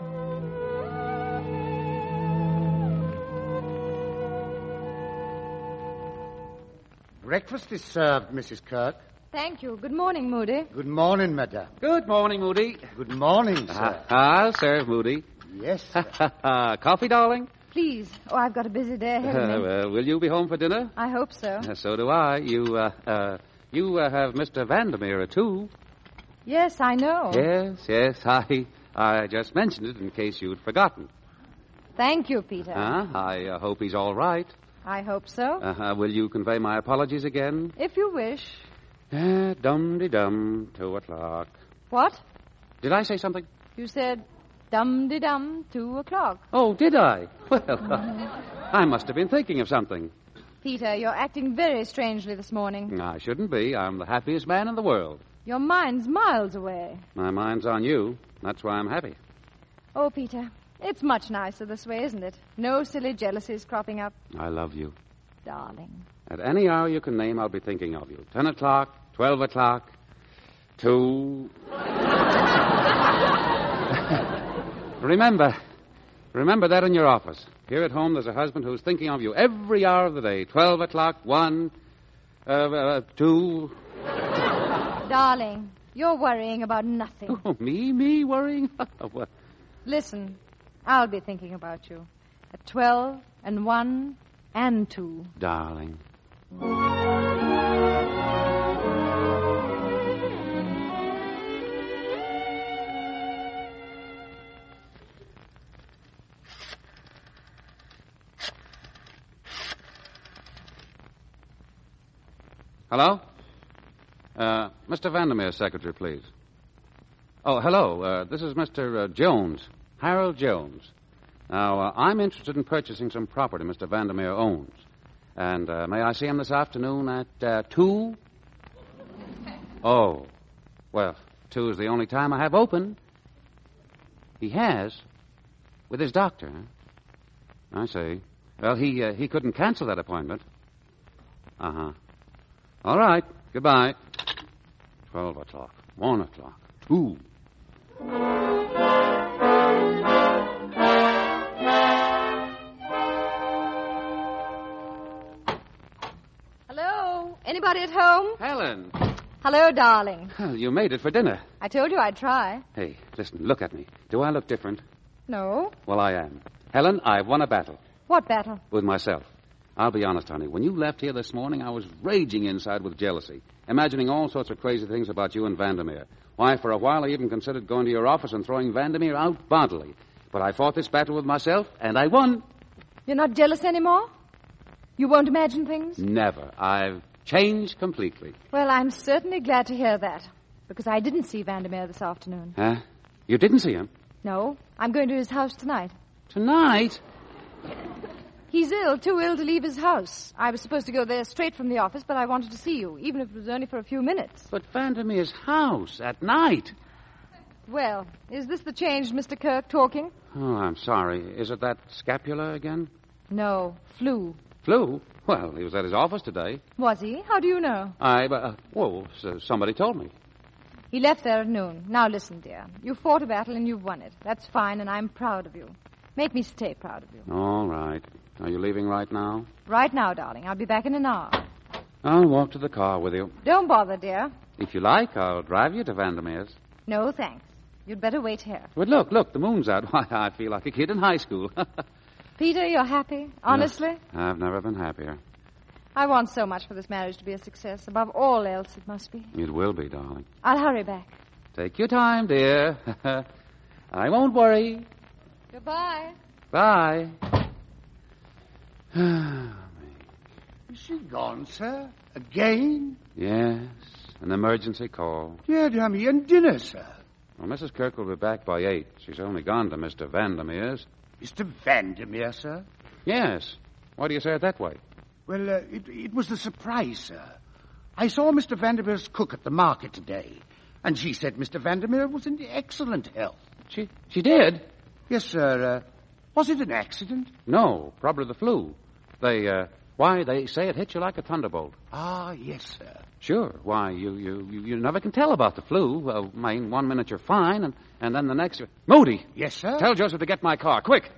Breakfast is served, Mrs. Kirk. Thank you. Good morning, Moody. Good morning, madame. Good morning, Moody. Good morning, sir. I'll serve, Moody. Yes, sir. Coffee, darling? Please. Oh, I've got a busy day ahead of me. Will you be home for dinner? I hope so. So do I. You have Mr. Vandermeer at 2. Yes, I know. Yes. I just mentioned it in case you'd forgotten. Thank you, Peter. I hope he's all right. I hope so. Will you convey my apologies again? If you wish. Dum-de-dum, 2 o'clock. What? Did I say something? You said dum-de-dum, 2 o'clock. Oh, did I? Well, I must have been thinking of something. Peter, you're acting very strangely this morning. I shouldn't be. I'm the happiest man in the world. Your mind's miles away. My mind's on you. That's why I'm happy. Oh, Peter, it's much nicer this way, isn't it? No silly jealousies cropping up. I love you. Darling. At any hour you can name, I'll be thinking of you. 10 o'clock, 12 o'clock, 2... Remember that in your office. Here at home, there's a husband who's thinking of you every hour of the day. 12 o'clock, 1, 2... Darling, you're worrying about nothing. Oh, me worrying? What? Listen, I'll be thinking about you. At 12 and 1 and 2. Darling. Hello? Mr. Vandermeer's secretary, please. Oh, hello. This is Mr. Jones, Harold Jones. Now, I'm interested in purchasing some property Mr. Vandermeer owns. And may I see him this afternoon at 2? Oh, well, 2 is the only time I have open. He has? With his doctor, huh? I see. Well, he couldn't cancel that appointment. Uh-huh. All right. Goodbye. 12 o'clock. 1 o'clock. 2. Hello? Anybody at home? Helen. Hello, darling. Well, you made it for dinner. I told you I'd try. Hey, listen, look at me. Do I look different? No. Well, I am. Helen, I've won a battle. What battle? With myself. I'll be honest, honey. When you left here this morning, I was raging inside with jealousy, imagining all sorts of crazy things about you and Vandermeer. Why, for a while, I even considered going to your office and throwing Vandermeer out bodily. But I fought this battle with myself, and I won. You're not jealous anymore? You won't imagine things? Never. I've changed completely. Well, I'm certainly glad to hear that, because I didn't see Vandermeer this afternoon. Huh? You didn't see him? No. I'm going to his house tonight. Tonight? He's ill, too ill to leave his house. I was supposed to go there straight from the office, but I wanted to see you, even if it was only for a few minutes. But Vandermeer's house at night? Well, is this the changed Mr. Kirk talking? Oh, I'm sorry. Is it that scapula again? No, flu. Flu? Well, he was at his office today. Was he? How do you know? Somebody told me. He left there at noon. Now listen, dear. You fought a battle and you've won it. That's fine, and I'm proud of you. Make me stay proud of you. All right. Are you leaving right now? Right now, darling. I'll be back in an hour. I'll walk to the car with you. Don't bother, dear. If you like, I'll drive you to Vandermeer's. No, thanks. You'd better wait here. But look, the moon's out. Why, I feel like a kid in high school. Peter, you're happy? Honestly? No, I've never been happier. I want so much for this marriage to be a success. Above all else, it must be. It will be, darling. I'll hurry back. Take your time, dear. I won't worry. Goodbye. Bye. Is she gone, sir? Again? Yes, an emergency call. Dear me, and dinner, sir. Well, Mrs. Kirk will be back by 8. She's only gone to Mr. Vandermeer's. Mr. Vandermeer, sir? Yes. Why do you say it that way? Well, it was the surprise, sir. I saw Mr. Vandermeer's cook at the market today, and she said Mr. Vandermeer was in excellent health. She did? Yes, sir. Was it an accident? No, probably the flu. They say it hit you like a thunderbolt. Ah, yes, sir. Sure. Why, you never can tell about the flu. I mean, 1 minute you're fine, and then the next... Moody! Yes, sir? Tell Joseph to get my car, quick!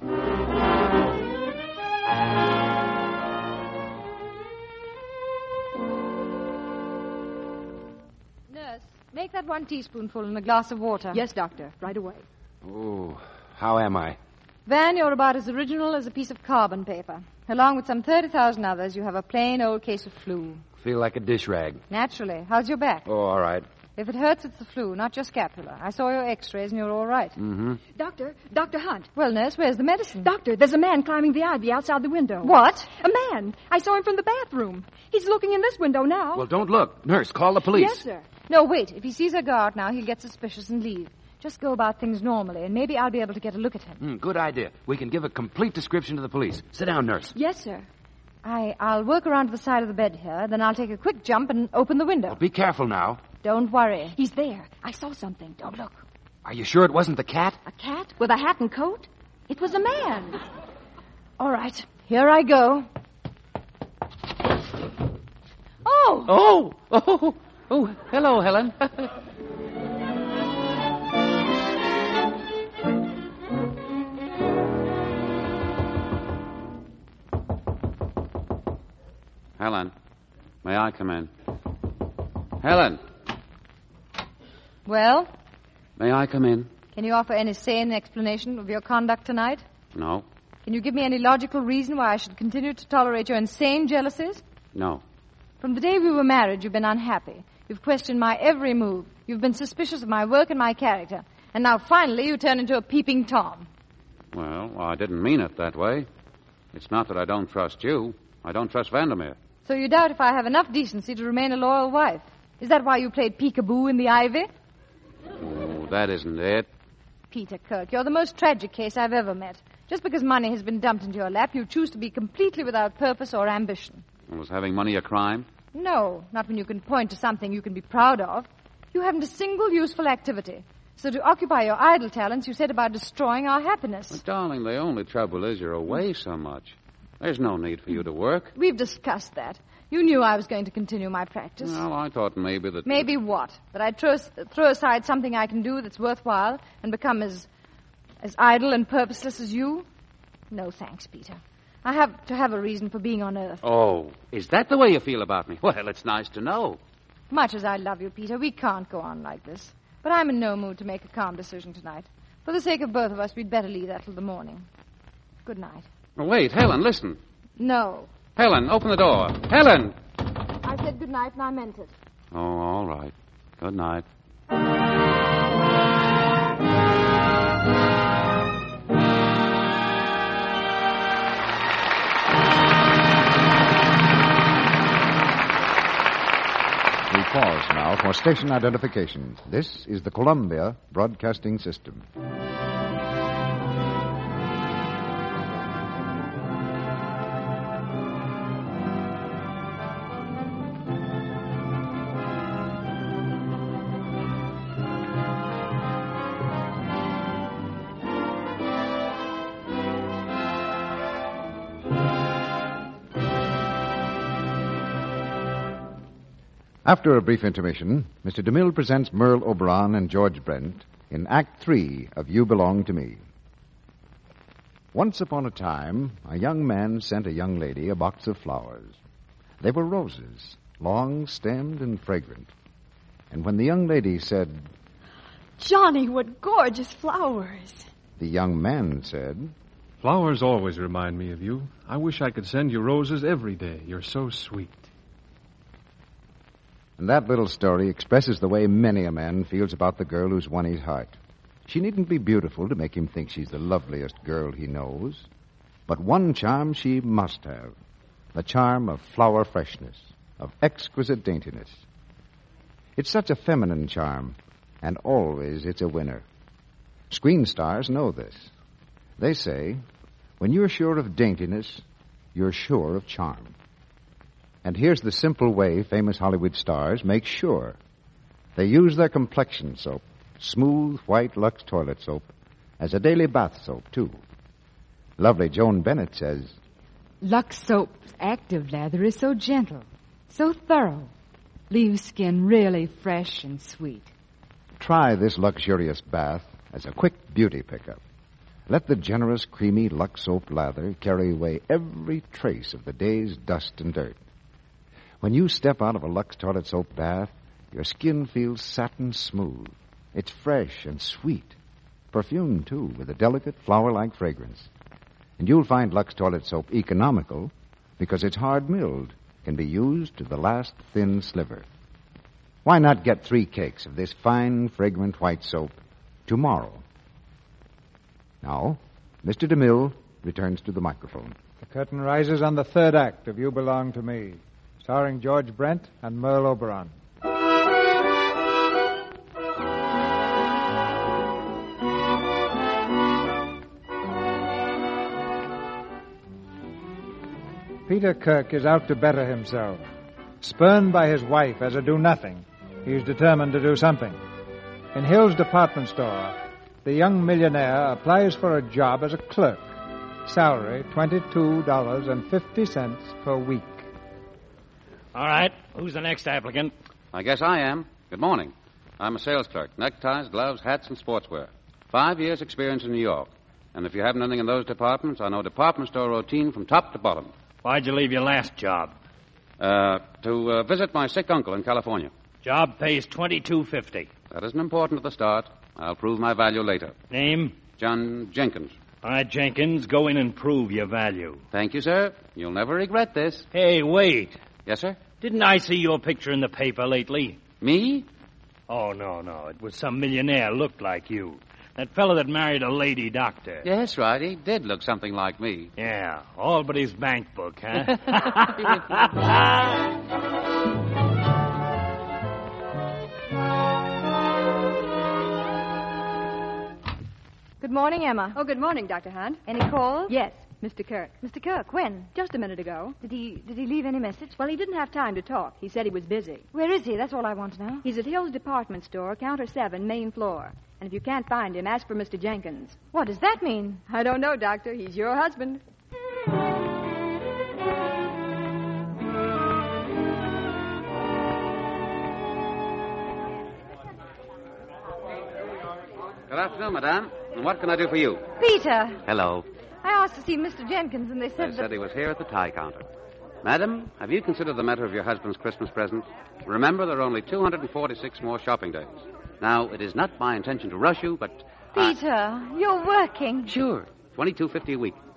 Nurse, make that 1 teaspoonful in a glass of water. Yes, doctor. Right away. Oh, how am I? Van, you're about as original as a piece of carbon paper. Along with some 30,000 others, you have a plain old case of flu. Feel like a dish rag. Naturally. How's your back? Oh, all right. If it hurts, it's the flu, not your scapula. I saw your x-rays and you're all right. Mm-hmm. Dr. Hunt. Well, nurse, where's the medicine? Doctor, there's a man climbing the ivy outside the window. What? A man. I saw him from the bathroom. He's looking in this window now. Well, don't look. Nurse, call the police. Yes, sir. No, wait. If he sees her go out now, he'll get suspicious and leave. Just go about things normally, and maybe I'll be able to get a look at him. Good idea. We can give a complete description to the police. Sit down, nurse. Yes, sir. I'll work around to the side of the bed here, then I'll take a quick jump and open the window. Well, be careful now. Don't worry. He's there. I saw something. Don't look. Are you sure it wasn't the cat? A cat? With a hat and coat? It was a man. All right. Here I go. Oh! Oh, hello, Helen. Helen, may I come in? Helen! Well? May I come in? Can you offer any sane explanation of your conduct tonight? No. Can you give me any logical reason why I should continue to tolerate your insane jealousies? No. From the day we were married, you've been unhappy. You've questioned my every move. You've been suspicious of my work and my character. And now, finally, you turn into a peeping Tom. Well, I didn't mean it that way. It's not that I don't trust you. I don't trust Vandermeer. So you doubt if I have enough decency to remain a loyal wife. Is that why you played peekaboo in the ivy? Oh, that isn't it. Peter Kirk, you're the most tragic case I've ever met. Just because money has been dumped into your lap, you choose to be completely without purpose or ambition. Was having money a crime? No, not when you can point to something you can be proud of. You haven't a single useful activity. So to occupy your idle talents, you set about destroying our happiness. But, darling, the only trouble is you're away so much. There's no need for you to work. We've discussed that. You knew I was going to continue my practice. Well, I thought maybe that... Maybe what? That I'd throw aside something I can do that's worthwhile and become as idle and purposeless as you? No thanks, Peter. I have to have a reason for being on Earth. Oh, is that the way you feel about me? Well, it's nice to know. Much as I love you, Peter, we can't go on like this. But I'm in no mood to make a calm decision tonight. For the sake of both of us, we'd better leave that till the morning. Good night. Oh, wait, Helen, listen. No. Helen, open the door. Helen! I said good night, and I meant it. Oh, all right. Good night. We pause now for station identification. This is the Columbia Broadcasting System. After a brief intermission, Mr. DeMille presents Merle Oberon and George Brent in Act 3 of You Belong to Me. Once upon a time, a young man sent a young lady a box of flowers. They were roses, long-stemmed and fragrant. And when the young lady said, Johnny, what gorgeous flowers. The young man said, Flowers always remind me of you. I wish I could send you roses every day. You're so sweet. And that little story expresses the way many a man feels about the girl who's won his heart. She needn't be beautiful to make him think she's the loveliest girl he knows. But one charm she must have. The charm of flower freshness, of exquisite daintiness. It's such a feminine charm, and always it's a winner. Screen stars know this. They say, when you're sure of daintiness, you're sure of charm. And here's the simple way famous Hollywood stars make sure. They use their complexion soap, smooth white Lux toilet soap, as a daily bath soap, too. Lovely Joan Bennett says, Lux Soap's active lather is so gentle, so thorough, leaves skin really fresh and sweet. Try this luxurious bath as a quick beauty pickup. Let the generous, creamy Lux Soap lather carry away every trace of the day's dust and dirt. When you step out of a Lux toilet soap bath, your skin feels satin smooth. It's fresh and sweet. Perfumed, too, with a delicate flower-like fragrance. And you'll find Lux toilet soap economical because it's hard-milled, can be used to the last thin sliver. Why not get 3 cakes of this fine, fragrant white soap tomorrow? Now, Mr. DeMille returns to the microphone. The curtain rises on the third act of You Belong to Me, starring George Brent and Merle Oberon. Peter Kirk is out to better himself. Spurned by his wife as a do-nothing, he's determined to do something. In Hill's department store, the young millionaire applies for a job as a clerk. Salary, $22.50 per week. All right. Who's the next applicant? I guess I am. Good morning. I'm a sales clerk. Neckties, gloves, hats, and sportswear. 5 years' experience in New York. And if you have anything in those departments, I know department store routine from top to bottom. Why'd you leave your last job? To visit my sick uncle in California. Job pays $22.50. That isn't important at the start. I'll prove my value later. Name? John Jenkins. All right, Jenkins, go in and prove your value. Thank you, sir. You'll never regret this. Hey, wait. Yes, sir? Didn't I see your picture in the paper lately? Me? Oh, no. It was some millionaire looked like you. That fellow that married a lady doctor. Yes, right. He did look something like me. Yeah, all but his bank book, huh? Good morning, Emma. Oh, good morning, Dr. Hunt. Any calls? Yes, Mr. Kirk. Mr. Kirk, when? Just a minute ago. Did he leave any message? Well, he didn't have time to talk. He said he was busy. Where is he? That's all I want to know. He's at Hill's Department Store, counter 7, main floor. And if you can't find him, ask for Mr. Jenkins. What does that mean? I don't know, Doctor. He's your husband. Good afternoon, madame. And what can I do for you? Peter! Hello. I asked to see Mr. Jenkins, and they said They said he was here at the tie counter. Madam, have you considered the matter of your husband's Christmas present? Remember, there are only 246 more shopping days. Now, it is not my intention to rush you, but... Peter, you're working. Sure. $22.50 a week.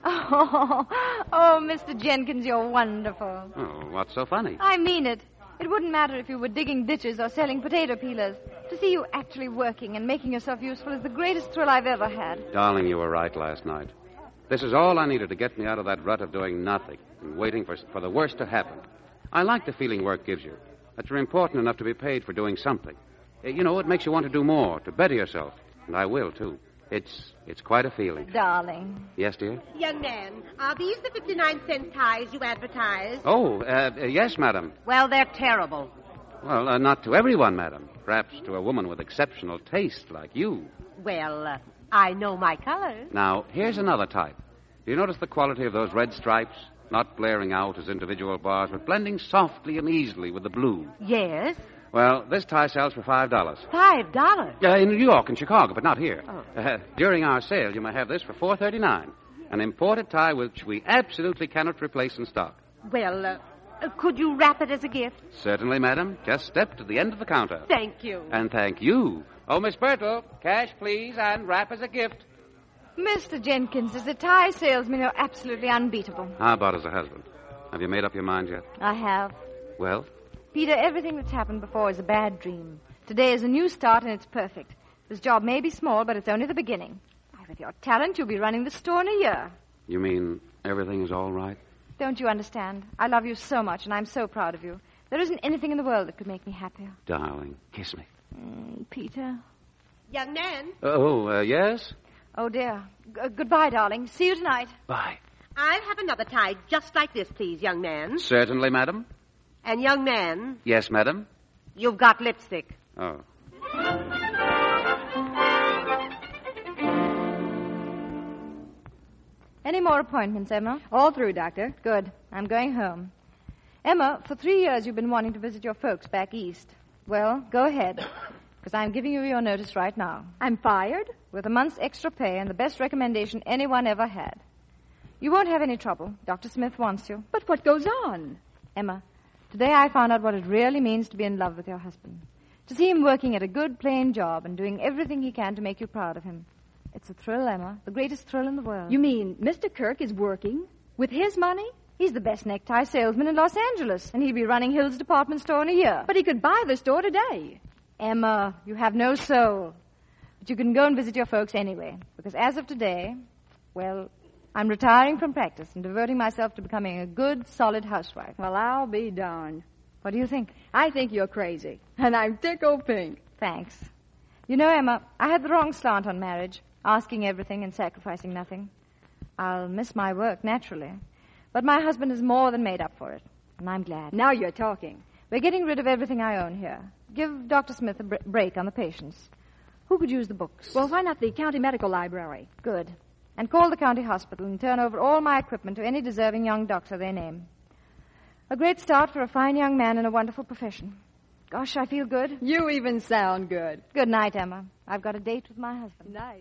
Oh, Mr. Jenkins, you're wonderful. Oh, what's so funny? I mean it. It wouldn't matter if you were digging ditches or selling potato peelers. To see you actually working and making yourself useful is the greatest thrill I've ever had. Darling, you were right last night. This is all I needed to get me out of that rut of doing nothing and waiting for the worst to happen. I like the feeling work gives you, that you're important enough to be paid for doing something. You know, it makes you want to do more, to better yourself. And I will, too. It's quite a feeling. Darling. Yes, dear? Young man, are these the 59-cent ties you advertise? Oh, yes, madam. Well, they're terrible. Well, not to everyone, madam. Perhaps to a woman with exceptional taste like you. Well, I know my colors. Now, here's another type. Do you notice the quality of those red stripes? Not blaring out as individual bars, but blending softly and easily with the blue. Yes. Well, this tie sells for $5. $5? In New York and Chicago, but not here. Oh. During our sale, you may have this for $4.39. An imported tie which we absolutely cannot replace in stock. Well, could you wrap it as a gift? Certainly, madam. Just step to the end of the counter. Thank you. And thank you. Oh, Miss Bertle, cash, please, and wrap as a gift. Mr. Jenkins, as a tie salesman, you're absolutely unbeatable. How about as a husband? Have you made up your mind yet? I have. Well? Peter, everything that's happened before is a bad dream. Today is a new start, and it's perfect. This job may be small, but it's only the beginning. With your talent, you'll be running the store in a year. You mean everything is all right? Don't you understand? I love you so much, and I'm so proud of you. There isn't anything in the world that could make me happier. Darling, kiss me. Peter? Young man? Yes? Oh, dear. Goodbye, darling. See you tonight. Bye. I'll have another tie just like this, please, young man. Certainly, madam. And young man? Yes, madam. You've got lipstick. Oh. Any more appointments, Emma? All through, Doctor. Good. I'm going home. Emma, for 3 years you've been wanting to visit your folks back east. Well, go ahead, because I'm giving you your notice right now. I'm fired? With a month's extra pay and the best recommendation anyone ever had. You won't have any trouble. Dr. Smith wants you. But what goes on? Emma, today I found out what it really means to be in love with your husband. To see him working at a good, plain job and doing everything he can to make you proud of him. It's a thrill, Emma. The greatest thrill in the world. You mean Mr. Kirk is working? With his money? He's the best necktie salesman in Los Angeles, and he'll be running Hill's department store in a year. But he could buy the store today. Emma, you have no soul. But you can go and visit your folks anyway, because as of today, well, I'm retiring from practice and devoting myself to becoming a good, solid housewife. Well, I'll be darned. What do you think? I think you're crazy, and I'm tickled pink. Thanks. You know, Emma, I had the wrong slant on marriage, asking everything and sacrificing nothing. I'll miss my work, naturally. But my husband is more than made up for it, and I'm glad. Now you're talking. We're getting rid of everything I own here. Give Dr. Smith a break on the patients. Who could use the books? Well, why not the county medical library? Good. And call the county hospital and turn over all my equipment to any deserving young doctor they name. A great start for a fine young man in a wonderful profession. Gosh, I feel good. You even sound good. Good night, Emma. I've got a date with my husband. Night.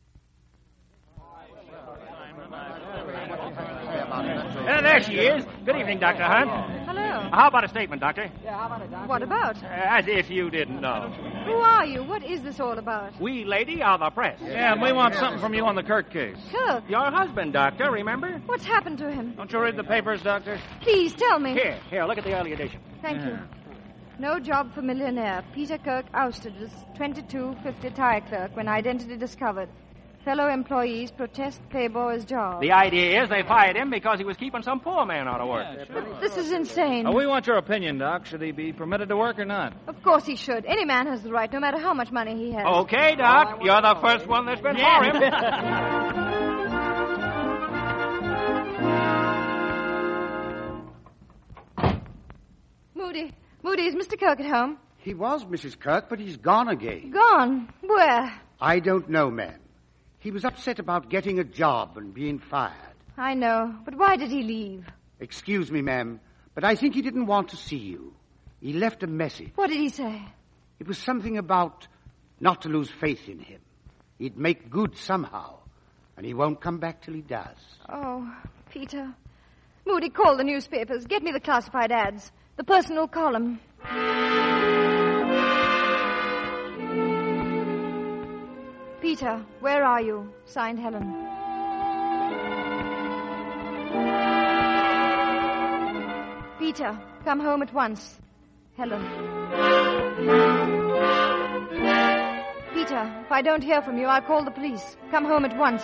There she is. Good evening, Dr. Hunt. Hello. How about a statement, Doctor? Yeah, how about it, Doc? What about? As if you didn't know. Who are you? What is this all about? We, lady, are the press. Yeah, and we want something from you on the Kirk case. Kirk? Your husband, Doctor, remember? What's happened to him? Don't you read the papers, Doctor? Please, tell me. Here, look at the early edition. Thank you. No job for millionaire. Peter Kirk ousted as 2250 tire clerk when identity discovered. Fellow employees protest payboy's job. The idea is they fired him because he was keeping some poor man out of work. Yeah, sure. This is insane. We want your opinion, Doc. Should he be permitted to work or not? Of course he should. Any man has the right, no matter how much money he has. Okay, Doc. You're the first one that's been for him. Moody, is Mr. Kirk at home? He was, Mrs. Kirk, but he's gone again. Gone? Where? I don't know, ma'am. He was upset about getting a job and being fired. I know, but why did he leave? Excuse me, ma'am, but I think he didn't want to see you. He left a message. What did he say? It was something about not to lose faith in him. He'd make good somehow, and he won't come back till he does. Oh, Peter. Moody, call the newspapers. Get me the classified ads. The personal column. Peter, where are you? Signed, Helen. Peter, come home at once. Helen. Peter, if I don't hear from you, I'll call the police. Come home at once.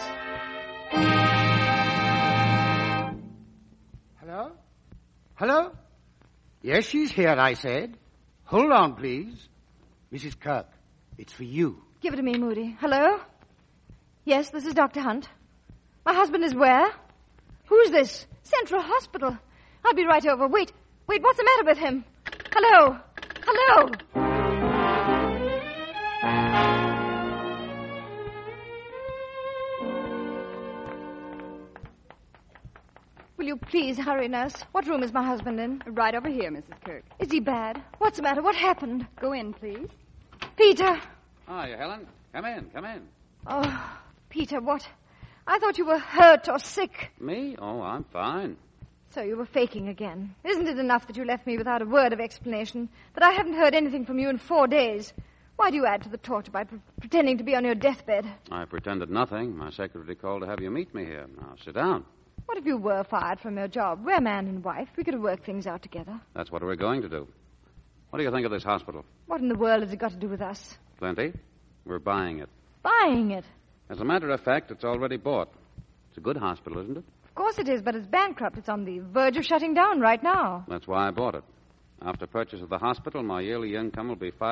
Hello? Hello? Yes, she's here, I said. Hold on, please. Mrs. Kirk, it's for you. Give it to me, Moody. Hello? Yes, this is Dr. Hunt. My husband is where? Who's this? Central Hospital. I'll be right over. Wait, what's the matter with him? Hello? Will you please hurry, nurse? What room is my husband in? Right over here, Mrs. Kirk. Is he bad? What's the matter? What happened? Go in, please. Peter! Hiya, Helen. Come in. Oh, Peter, what? I thought you were hurt or sick. Me? Oh, I'm fine. So you were faking again. Isn't it enough that you left me without a word of explanation? That I haven't heard anything from you in 4 days? Why do you add to the torture by pretending to be on your deathbed? I pretended nothing. My secretary called to have you meet me here. Now, sit down. What if you were fired from your job? We're man and wife. We could have worked things out together. That's what we're going to do. What do you think of this hospital? What in the world has it got to do with us? Plenty. We're buying it. Buying it? As a matter of fact, it's already bought. It's a good hospital, isn't it? Of course it is, but it's bankrupt. It's on the verge of shutting down right now. That's why I bought it. After purchase of the hospital, my yearly income will be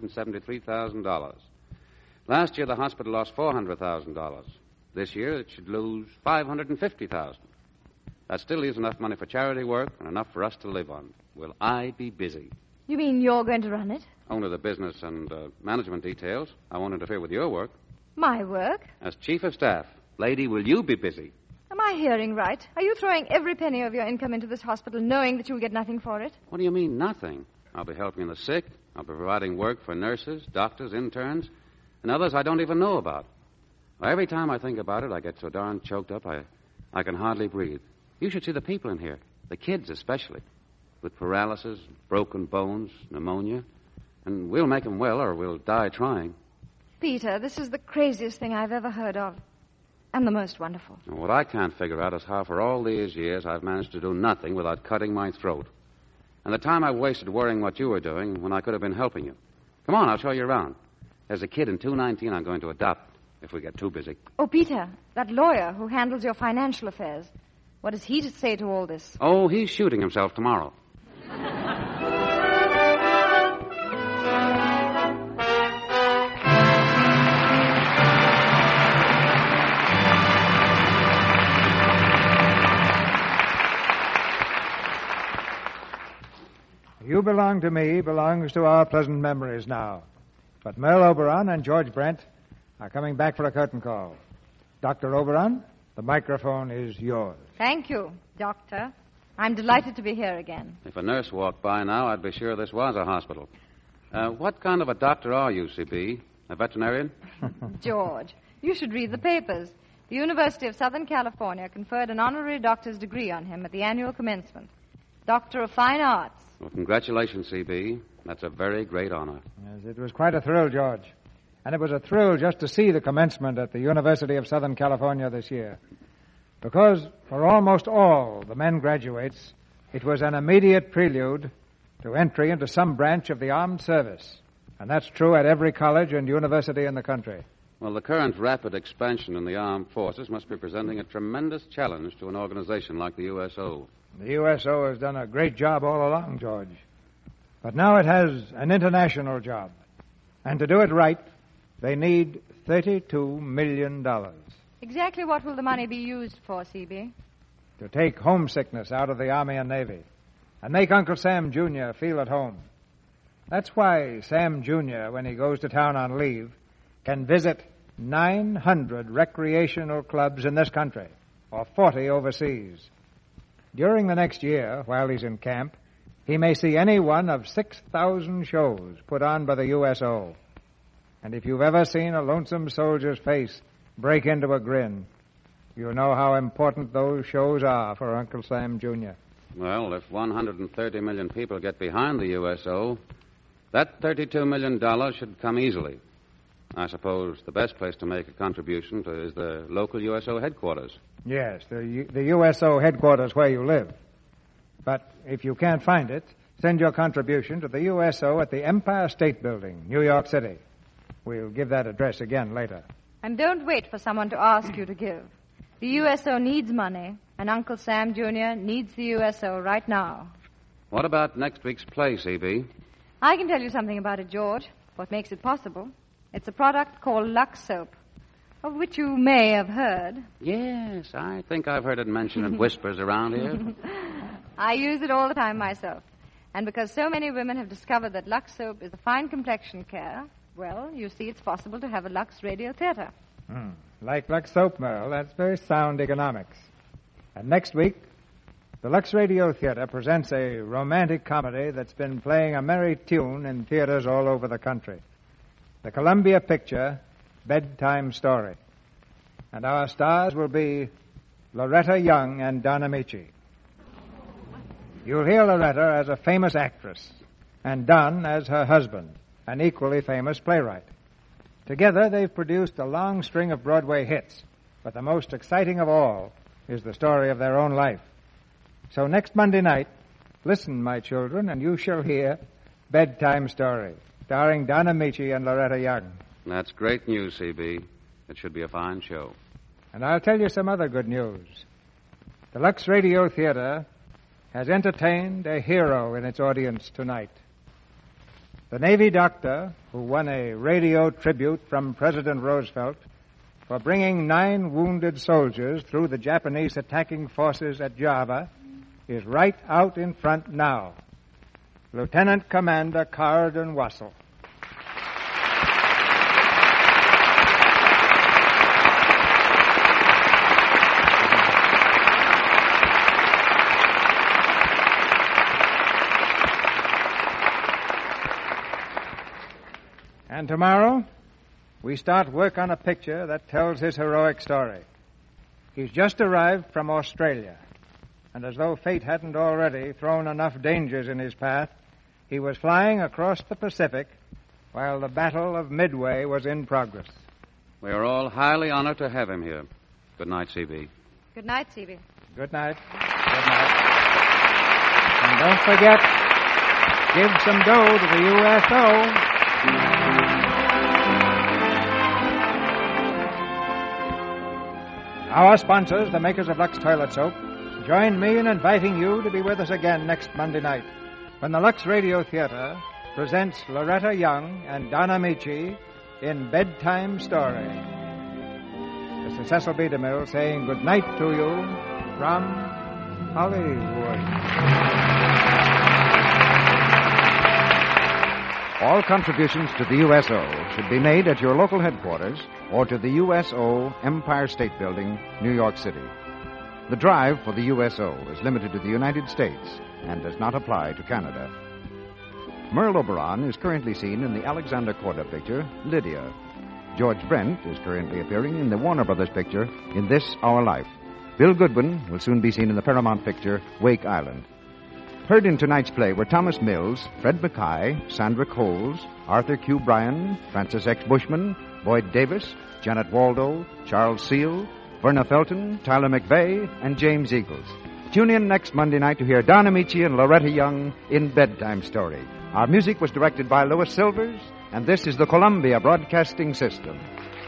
$573,000. Last year, the hospital lost $400,000. This year, it should lose $550,000. That still leaves enough money for charity work and enough for us to live on. Will I be busy? You mean you're going to run it? Only the business and management details. I won't interfere with your work. My work? As chief of staff. Lady, will you be busy? Am I hearing right? Are you throwing every penny of your income into this hospital knowing that you'll get nothing for it? What do you mean, nothing? I'll be helping the sick. I'll be providing work for nurses, doctors, interns, and others I don't even know about. Well, every time I think about it, I get so darn choked up I can hardly breathe. You should see the people in here, the kids especially, with paralysis, broken bones, pneumonia. And we'll make them well or we'll die trying. Peter, this is the craziest thing I've ever heard of. And the most wonderful. What I can't figure out is how for all these years I've managed to do nothing without cutting my throat. And the time I wasted worrying what you were doing when I could have been helping you. Come on, I'll show you around. There's a kid in 219 I'm going to adopt if we get too busy. Oh, Peter, that lawyer who handles your financial affairs. What does he say to all this? Oh, he's shooting himself tomorrow. You Belong to Me belongs to our pleasant memories now. But Merle Oberon and George Brent are coming back for a curtain call. Dr. Oberon, the microphone is yours. Thank you, Doctor. I'm delighted to be here again. If a nurse walked by now, I'd be sure this was a hospital. What kind of a doctor are you, C.B.? A veterinarian? George, you should read the papers. The University of Southern California conferred an honorary doctor's degree on him at the annual commencement. Doctor of Fine Arts. Well, congratulations, C.B. That's a very great honor. Yes, it was quite a thrill, George. And it was a thrill just to see the commencement at the University of Southern California this year. Because for almost all the men graduates, it was an immediate prelude to entry into some branch of the armed service. And that's true at every college and university in the country. Well, the current rapid expansion in the armed forces must be presenting a tremendous challenge to an organization like the USO. The USO has done a great job all along, George. But now it has an international job. And to do it right, they need $32 million. Exactly what will the money be used for, CB? To take homesickness out of the Army and Navy and make Uncle Sam Jr. feel at home. That's why Sam Jr., when he goes to town on leave, can visit 900 recreational clubs in this country, or 40 overseas. During the next year, while he's in camp, he may see any one of 6,000 shows put on by the USO. And if you've ever seen a lonesome soldier's face break into a grin, you know how important those shows are for Uncle Sam Jr. Well, if 130 million people get behind the USO, that $32 million should come easily. I suppose the best place to make a contribution is the local USO headquarters. Yes, the USO headquarters where you live. But if you can't find it, send your contribution to the USO at the Empire State Building, New York City. We'll give that address again later. And don't wait for someone to ask you to give. The USO needs money, and Uncle Sam Jr. needs the USO right now. What about next week's play, CB? I can tell you something about it, George. What makes it possible? It's a product called Lux Soap, of which you may have heard. Yes, I think I've heard it mentioned in whispers around here. I use it all the time myself. And because so many women have discovered that Lux Soap is a fine complexion care, well, you see it's possible to have a Lux Radio Theater. Like Lux Soap, Merle. That's very sound economics. And next week, the Lux Radio Theater presents a romantic comedy that's been playing a merry tune in theaters all over the country. The Columbia picture, Bedtime Story. And our stars will be Loretta Young and Don Amici. You'll hear Loretta as a famous actress, and Don as her husband, an equally famous playwright. Together, they've produced a long string of Broadway hits, but the most exciting of all is the story of their own life. So next Monday night, listen, my children, and you shall hear Bedtime Story, starring Don Amici and Loretta Young. That's great news, CB. It should be a fine show. And I'll tell you some other good news. The Lux Radio Theater has entertained a hero in its audience tonight. The Navy doctor who won a radio tribute from President Roosevelt for bringing 9 wounded soldiers through the Japanese attacking forces at Java is right out in front now. Lieutenant Commander Carden Wassell. And tomorrow, we start work on a picture that tells his heroic story. He's just arrived from Australia, and as though fate hadn't already thrown enough dangers in his path, he was flying across the Pacific while the Battle of Midway was in progress. We are all highly honored to have him here. Good night, CB. Good night, CB. Good night. Good night. And don't forget, give some dough to the USO. Our sponsors, the makers of Lux Toilet Soap, join me in inviting you to be with us again next Monday night when the Lux Radio Theater presents Loretta Young and Don Amici in Bedtime Story. This is Cecil B. DeMille saying good night to you from Hollywood. All contributions to the USO should be made at your local headquarters or to the USO Empire State Building, New York City. The drive for the USO is limited to the United States and does not apply to Canada. Merle Oberon is currently seen in the Alexander Korda picture, Lydia. George Brent is currently appearing in the Warner Brothers picture, In This Our Life. Bill Goodwin will soon be seen in the Paramount picture, Wake Island. Heard in tonight's play were Thomas Mills, Fred Mackay, Sandra Coles, Arthur Q. Bryan, Francis X. Bushman, Boyd Davis, Janet Waldo, Charles Seal, Verna Felton, Tyler McVeigh, and James Eagles. tune in next Monday night to hear Don Amici and Loretta Young in Bedtime Story. Our music was directed by Louis Silvers, and this is the Columbia Broadcasting System.